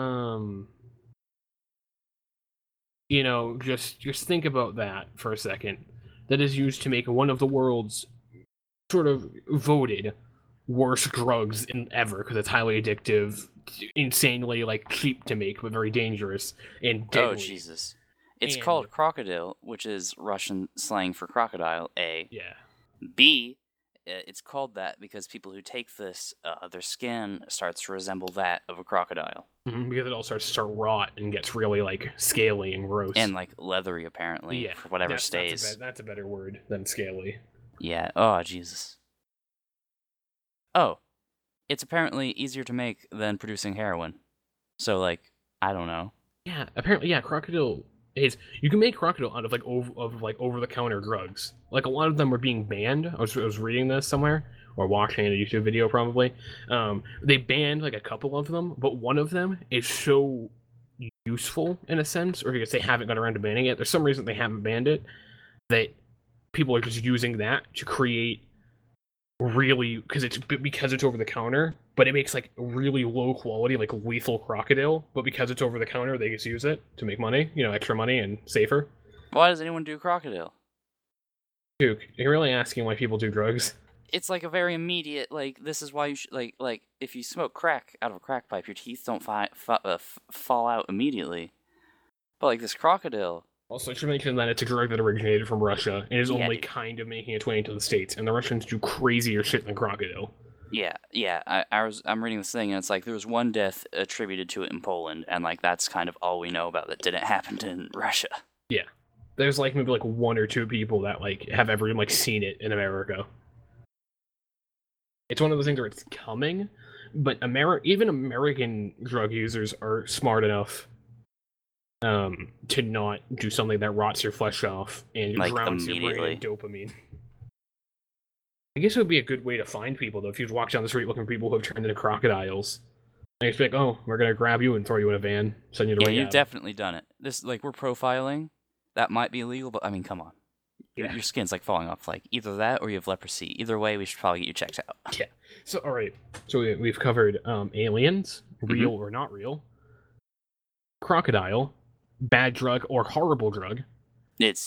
just think about that for a second. That is used to make one of the world's sort of voted worst drugs ever, because it's highly addictive, insanely cheap to make, but very dangerous and deadly. Oh Jesus! It's called crocodile, which is Russian slang for crocodile. A. Yeah. B. It's called that because people who take this, their skin starts to resemble that of a crocodile. Mm-hmm, because it all starts to rot and gets really scaly and gross and leathery, apparently. Yeah, for whatever stays. That's a better word than scaly. Yeah. Oh Jesus. Oh, it's apparently easier to make than producing heroin. So I don't know. Yeah. Apparently, yeah. Crocodile. You can make crocodile out of over the counter drugs. A lot of them are being banned. I was reading this somewhere or watching a YouTube video probably. They banned a couple of them, but one of them is so useful in a sense, or because they haven't got around to banning it. There's some reason they haven't banned it, that people are just using that to create because it's over the counter, but it makes really low quality lethal crocodile, but because it's over the counter they just use it to make money, extra money and safer. Why does anyone do crocodile? Duke, you're really asking why people do drugs? It's a very immediate this is why you should if you smoke crack out of a crack pipe, your teeth don't fall out immediately, but this crocodile. Also, I should mention that it's a drug that originated from Russia and is only kind of making its way into the States, and the Russians do crazier shit than crocodile. Yeah. I'm reading this thing, and it's there was one death attributed to it in Poland, and that's kind of all we know about that didn't happen in Russia. Yeah. There's maybe one or two people that have ever seen it in America. It's one of those things where it's coming, but even American drug users are smart enough to not do something that rots your flesh off and drowns your brain in dopamine. I guess it would be a good way to find people, though, if you walk down the street looking for people who have turned into crocodiles. And you'd be oh, we're gonna grab you and throw you in a van, send you to rehab. Yeah, you've definitely done it. This, we're profiling. That might be illegal, but, come on. Yeah. Your skin's, falling off. Either that or you have leprosy. Either way, we should probably get you checked out. Yeah. So, all right. So we've covered aliens, real or not real, crocodile, bad drug or horrible drug. Is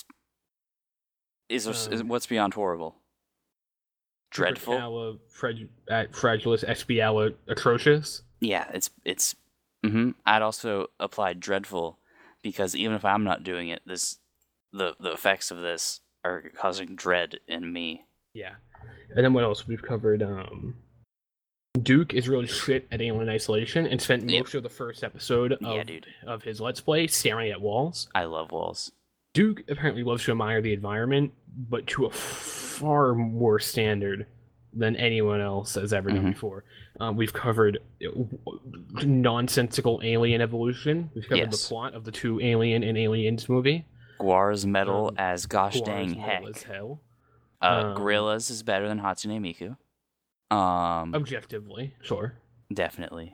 what's beyond horrible? Dreadful? Fragilis, expiala, atrocious? Yeah, it's I'd also apply dreadful, because even if I'm not doing it, the effects of this are causing dread in me. Yeah. And then what else? We've covered Duke is really shit at Alien Isolation and spent most of the first episode of his Let's Play staring at walls. I love walls. Duke apparently loves to admire the environment, but to a far more standard than anyone else has ever done before. We've covered nonsensical alien evolution. We've covered the plot of the two Alien and Aliens movie. Guar's metal as gosh dang heck. As hell. Gorillas is better than Hatsune Miku. Objectively, sure. Definitely.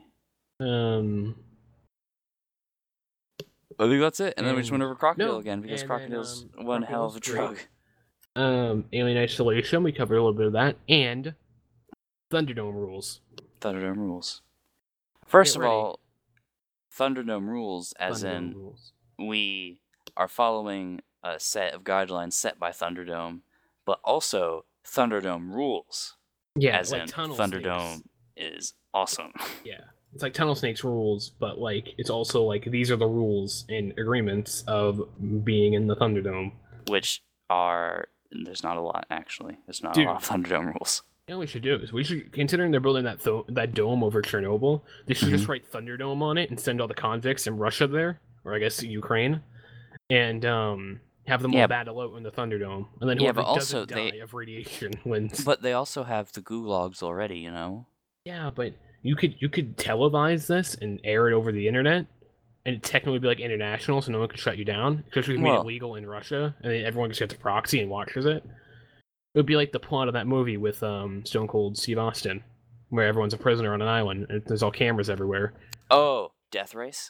I think that's it. And then we just went over Crocodile again, because Crocodile's one hell of a drug. Alien Isolation, we covered a little bit of that. And Thunderdome Rules. Thunderdome Rules. First of all, Thunderdome Rules, as in we are following a set of guidelines set by Thunderdome, but also Thunderdome rules. Yeah, as like in Tunnel Thunderdome Snakes. is awesome. Yeah, it's like Tunnel Snakes rules, but like it's also like these are the rules and agreements of being in the Thunderdome. Which are there's not a lot actually. There's not a lot of Thunderdome rules. You know what we should do is we should, considering they're building that dome over Chernobyl, they should just write Thunderdome on it and send all the convicts in Russia there, or I guess Ukraine, and have them all battle out in the Thunderdome, and then whoever doesn't die of radiation wins. But they also have the gulags already, you know. Yeah, but you could televise this and air it over the internet, and technically be like international, so no one could shut you down because we made it legal in Russia, and then everyone just gets a proxy and watches it. It would be like the plot of that movie with Stone Cold Steve Austin, where everyone's a prisoner on an island and there's all cameras everywhere. Oh, Death Race?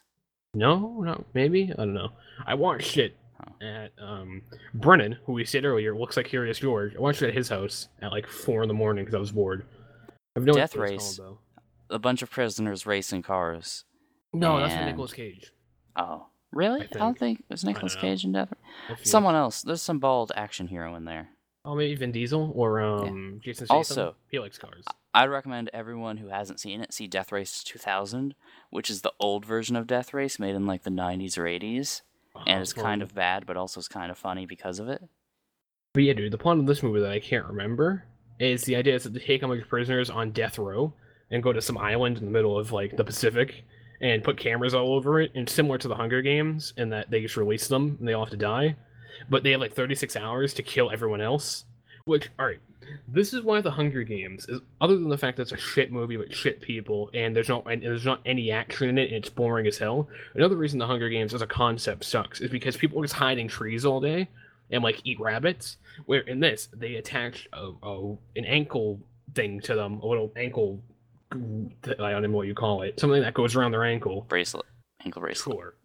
No, maybe? I don't know. I watched it at Brennan, who we said earlier, looks like Curious George. I watched it at his house at like 4 in the morning because I was bored. I've no Death Race. Called, a bunch of prisoners racing cars. No, that's with Nicolas Cage. Oh, really? I don't think it was Nicolas Cage in Death Race. Someone else. There's some bald action hero in there. Oh, maybe Vin Diesel or Jason Statham. Also, he likes cars. I'd recommend everyone who hasn't seen it see Death Race 2000, which is the old version of Death Race made in like the 90s or 80s. And it's kind of bad, but also it's kind of funny because of it. But yeah, dude, the plot of this movie that I can't remember is the idea is that they take a bunch of prisoners on death row and go to some island in the middle of like the Pacific and put cameras all over it. And similar to the Hunger Games in that they just release them and they all have to die. But they have like 36 hours to kill everyone else. Which, alright, this is why the Hunger Games is, other than the fact that it's a shit movie with shit people and there's not any action in it and it's boring as hell. Another reason the Hunger Games as a concept sucks is because people are just hiding trees all day and like eat rabbits. Where in this they attach an ankle thing to them, a little ankle, I don't know what you call it, something that goes around their ankle. Ankle bracelet. Sure.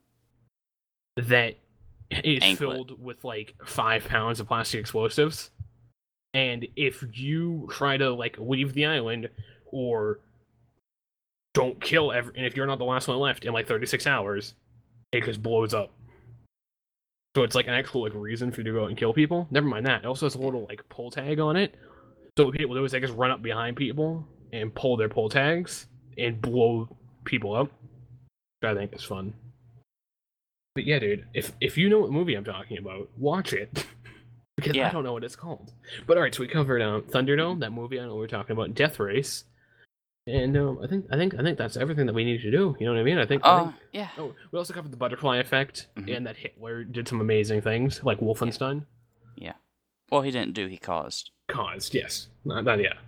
That is filled with like 5 pounds of plastic explosives. And if you try to like leave the island or don't kill and if you're not the last one left in like 36 hours, it just blows up. So it's like an actual like reason for you to go out and kill people. Never mind that. It also has a little like pull tag on it. So what people do is they just run up behind people and pull their pull tags and blow people up. Which I think is fun. But yeah, dude, if you know what movie I'm talking about, watch it. Because I don't know what it's called. But alright, so we covered Thunderdome, that movie I know what we're talking about, Death Race. And I think that's everything that we need to do. You know what I mean? I think yeah. Oh, we also covered the butterfly effect and that Hitler did some amazing things, like Wolfenstein. Yeah. Well, he didn't do, he caused. Caused, yes. Not yet.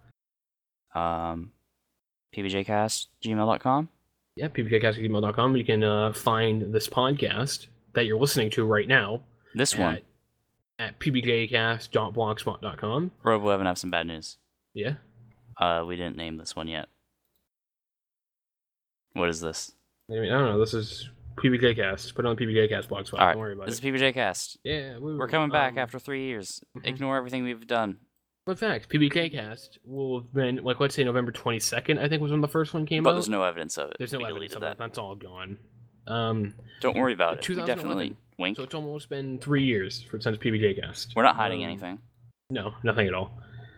pbjcast@gmail.com. Yeah, pbjcast@gmail.com. You can find this podcast that you're listening to right now. This one. At pbjcast.blogspot.com. Robo11 have some bad news. Yeah? We didn't name this one yet. What is this? I don't know. This is PBJcast. Put it on PBJcast blogspot. All right. Don't worry about this is PBJcast. Yeah. We're coming back after 3 years. Ignore everything we've done. Fun fact, PBJcast will have been, like, let's say November 22nd, I think was when the first one came out. But there's no evidence of it. There's no evidence of it. That's all gone. Don't worry about it. We definitely wink. So it's almost been 3 years since PBJcast. We're not hiding anything. No, nothing at all.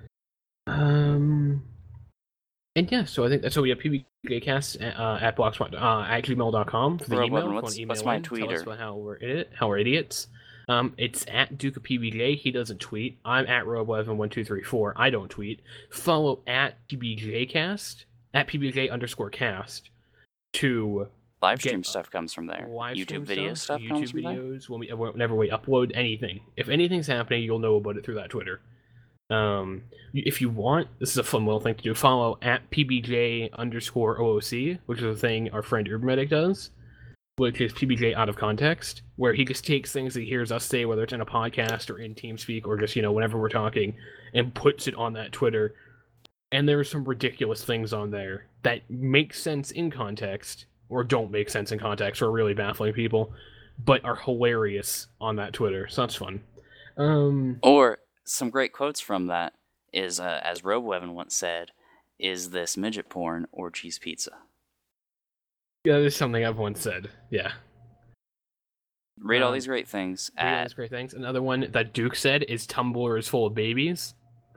And yeah, so I think that's so we have PBJcast at blogspot at gmail.com for the email. What's my tweeter? Tell us about how we're idiots. It's at Duke of PBJ. He doesn't tweet. I'm at Robo111234. I don't tweet. Follow at PBJcast at PBJ_cast to live stream stuff comes from there. YouTube video stuff comes from videos, there. Whenever we upload anything. If anything's happening, you'll know about it through that Twitter. If you want, this is a fun little thing to do. Follow at PBJ_OOC, which is a thing our friend Ubermedic does, which is PBJ out of context, where he just takes things that he hears us say, whether it's in a podcast or in TeamSpeak or just, whenever we're talking, and puts it on that Twitter. And there are some ridiculous things on there that make sense in context, or don't make sense in context, or are really baffling people, but are hilarious on that Twitter. So that's fun. Or some great quotes from that is, as Robo11 once said, is this midget porn or cheese pizza? Yeah, there's something I've once said. Yeah. Read all these great things. Read all these great things. Another one that Duke said is Tumblr is full of babies.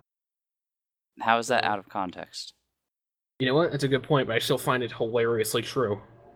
How is that out of context? You know what? That's a good point, but I still find it hilariously true.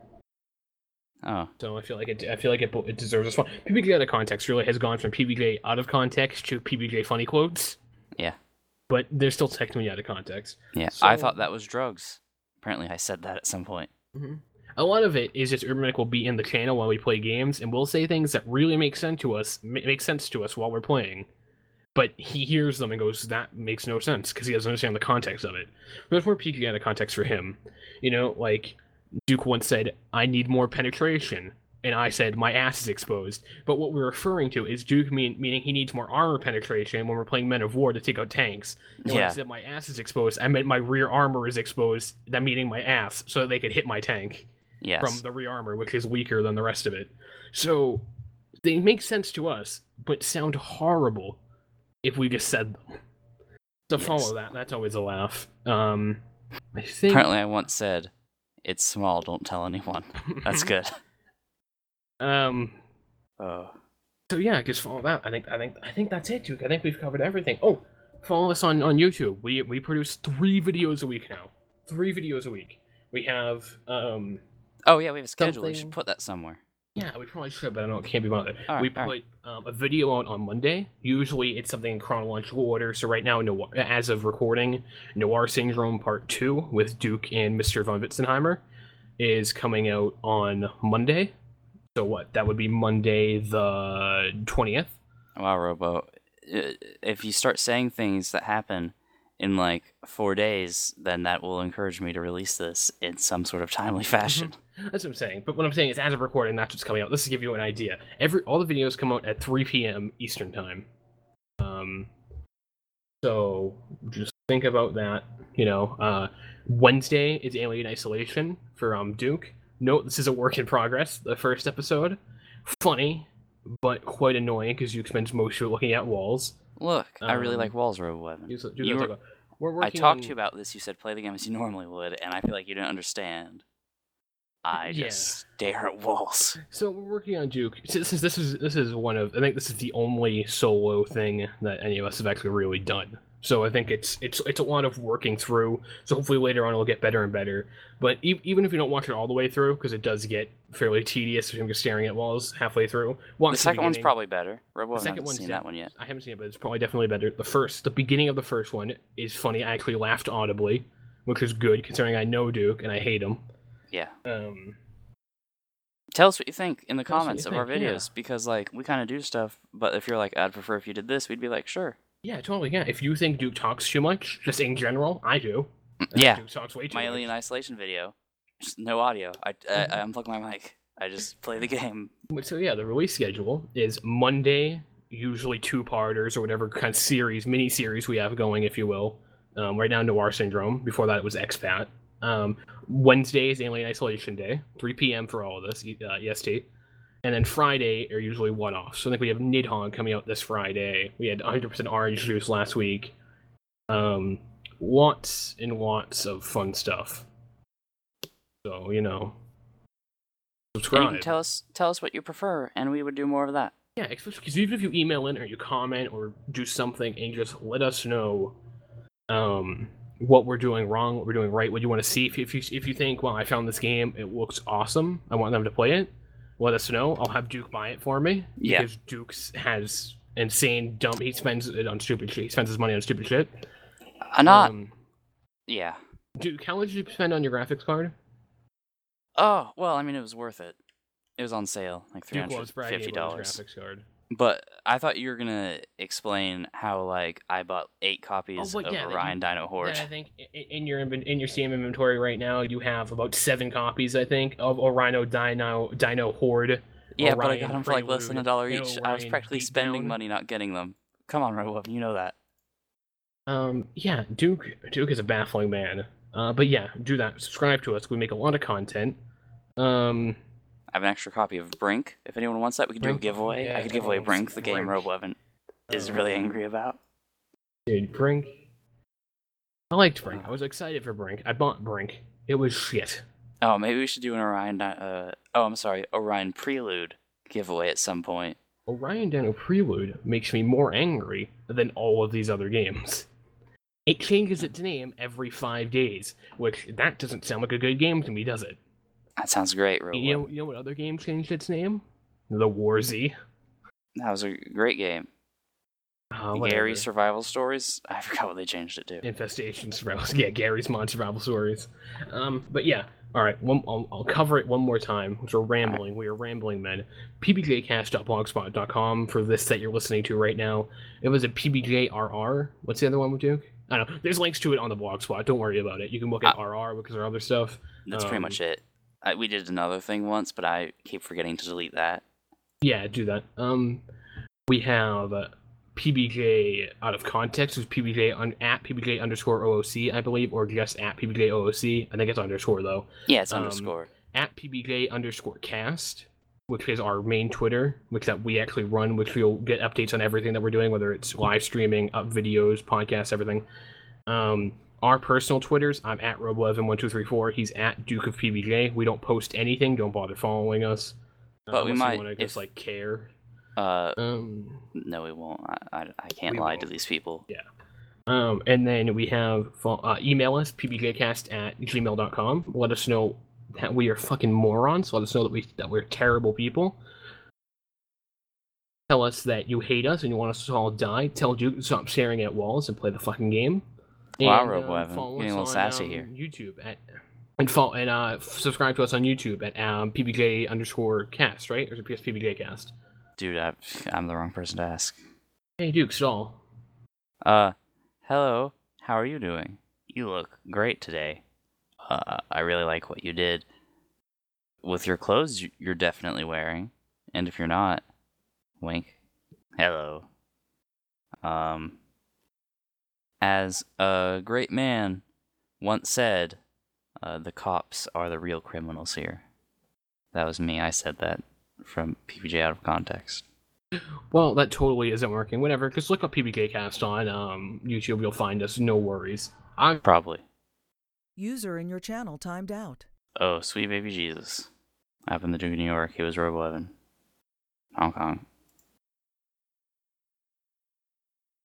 Oh. So I feel like it deserves a spot. PBJ out of context really has gone from PBJ out of context to PBJ funny quotes. Yeah. But they're still technically out of context. Yeah, so, I thought that was drugs. Apparently I said that at some point. Mm-hmm. A lot of it is just Urban will be in the channel while we play games, and we'll say things that really make sense to us while we're playing. But he hears them and goes, that makes no sense, because he doesn't understand the context of it. There's more PBJ out of context for him. You know, like, Duke once said, I need more penetration. And I said, my ass is exposed. But what we're referring to is Duke meaning he needs more armor penetration when we're playing Men of War to take out tanks. And when I said my ass is exposed, I meant my rear armor is exposed, that meaning my ass, so that they could hit my tank. Yes. From the rear armor, which is weaker than the rest of it. So, they make sense to us, but sound horrible if we just said them. So follow that. That's always a laugh. I think... Apparently I once said, it's small, don't tell anyone. That's good. So yeah, just follow that. I think that's it, Duke. I think we've covered everything. Oh, follow us on YouTube. We produce 3 videos a week now. 3 videos a week. We have oh yeah, we have a schedule. We should put that somewhere. Yeah, we probably should, but I know it can't be bothered. Right, we put a video out on Monday. Usually it's something in chronological order. So right now, as of recording, Noir Syndrome Part 2 with Duke and Mr. von Witzenheimer is coming out on Monday. So what? That would be Monday the 20th. Wow, Robo. If you start saying things that happen in like 4 days, then that will encourage me to release this in some sort of timely fashion. That's what I'm saying. But what I'm saying is, as of recording, that's what's coming out. This to give you an idea. All the videos come out at 3 p.m. Eastern time. So just think about that. You know, Wednesday is Alien Isolation for Duke. Note this is a work in progress. The first episode, funny, but quite annoying because Duke spends most of it looking at walls. Look, I really like walls, Robo. I talked to you about this. You said play the game as you normally would, and I feel like you didn't understand. I just stare at walls. So we're working on Duke. This is one of, I think this is the only solo thing that any of us have actually really done. So I think it's a lot of working through. So hopefully later on it'll get better and better. But even if you don't watch it all the way through, because it does get fairly tedious if you're just staring at walls halfway through. The second one's probably better. Robo hasn't seen that one yet. I haven't seen it, but it's probably definitely better. The beginning of the first one is funny. I actually laughed audibly, which is good considering I know Duke and I hate him. Yeah. Tell us what you think in the comments of our videos, because like we kind of do stuff, but if you're like, I'd prefer if you did this, we'd be like, sure. Yeah, totally. Yeah, if you think Duke talks too much, just in general, I do. Yeah. Duke talks way too much. My Alien Isolation video, just no audio. I unplug my mic. I just play the game. So yeah, the release schedule is Monday, usually 2-parters or whatever kind of mini series we have going, if you will. Right now, Noir Syndrome. Before that, it was Expat. Wednesday is Alien Isolation Day, 3 p.m. for all of this, EST. And then Friday are usually one-offs. So I think we have Nidhogg coming out this Friday. We had 100% Orange Juice last week. Lots and lots of fun stuff. So, you know, subscribe. And you can tell us what you prefer, and we would do more of that. Yeah, especially because even if you email in or you comment or do something and just let us know what we're doing wrong, what we're doing right, what you want to see. If you think, well, I found this game, it looks awesome, I want them to play it, let us know. I'll have Duke buy it for me. Yeah. Because Duke has insane dumb. He spends it on stupid shit. He spends his money on stupid shit. Yeah. Duke, how much did you spend on your graphics card? Oh, well, I mean, it was worth it. It was on sale, like $350. Graphics card. But I thought you were gonna explain how, like, I bought 8 copies of Orion Dino Horde. Yeah, I think in your Steam inventory right now, you have about 7 copies, I think, of Orion Dino Horde. Yeah, but I got them for like less than $1 each. I was practically spending money not getting them. Come on, Robo, you know that. Yeah, Duke is a baffling man. But yeah, do that. Subscribe to us. We make a lot of content. I have an extra copy of Brink. If anyone wants that, we could do a giveaway. I could give away Brink, the game Robo is really angry about. Dude, Brink. I liked Brink. I was excited for Brink. I bought Brink. It was shit. Oh, maybe we should do an Orion. Orion Prelude giveaway at some point. Orion Dino Prelude makes me more angry than all of these other games. It changes its name every 5 days, which that doesn't sound like a good game to me, does it? That sounds great, Robo. You know what other game changed its name? The Warzy. That was a great game. Gary Survival Stories? I forgot what they changed it to. Infestation Survival. Yeah, Gary's Mod Survival Stories. But yeah, alright, I'll cover it one more time, because we're rambling. Right. We are rambling men. pbjcast.blogspot.com for this that you're listening to right now. It was a PBJRR. What's the other one, Duke? I don't know. There's links to it on the Blogspot. Don't worry about it. You can look at RR because there are other stuff. That's pretty much it. We did another thing once, but I keep forgetting to delete that. Yeah, do that. We have PBJ out of context, which is at PBJ underscore OOC, I believe, or just at PBJ OOC. I think it's underscore, though. Yeah, it's underscore. At PBJ underscore cast, which is our main Twitter, which that we actually run, which you'll get updates on everything that we're doing, whether it's live streaming, up videos, podcasts, everything. Our personal Twitters, I'm at Robo1234. He's at Duke of PBJ. We don't post anything. Don't bother following us. But we might, if just like care. No, we won't. I can't lie to these people. Yeah. And then we have email us pbjcast@gmail.com. Let us know that we are fucking morons. Let us know that we're terrible people. Tell us that you hate us and you want us to all die. Tell Duke to stop staring at walls and play the fucking game. Wow, Robo-Evan, getting a little sassy here. YouTube and subscribe to us on YouTube at PBJ underscore cast, right? Or is it PBJ cast? Dude, I'm the wrong person to ask. Hey, Duke Stall. Hello. How are you doing? You look great today. I really like what you did with your clothes you're definitely wearing. And if you're not, wink. Hello. As a great man once said, the cops are the real criminals here. That was me. I said that from PBJ out of context. Well, that totally isn't working. Whatever, just look up PBJ Cast on YouTube. You'll find us. No worries. Probably. User in your channel timed out. Oh, sweet baby Jesus. Up in the Duke of New York, he was Robo-Evan. Hong Kong.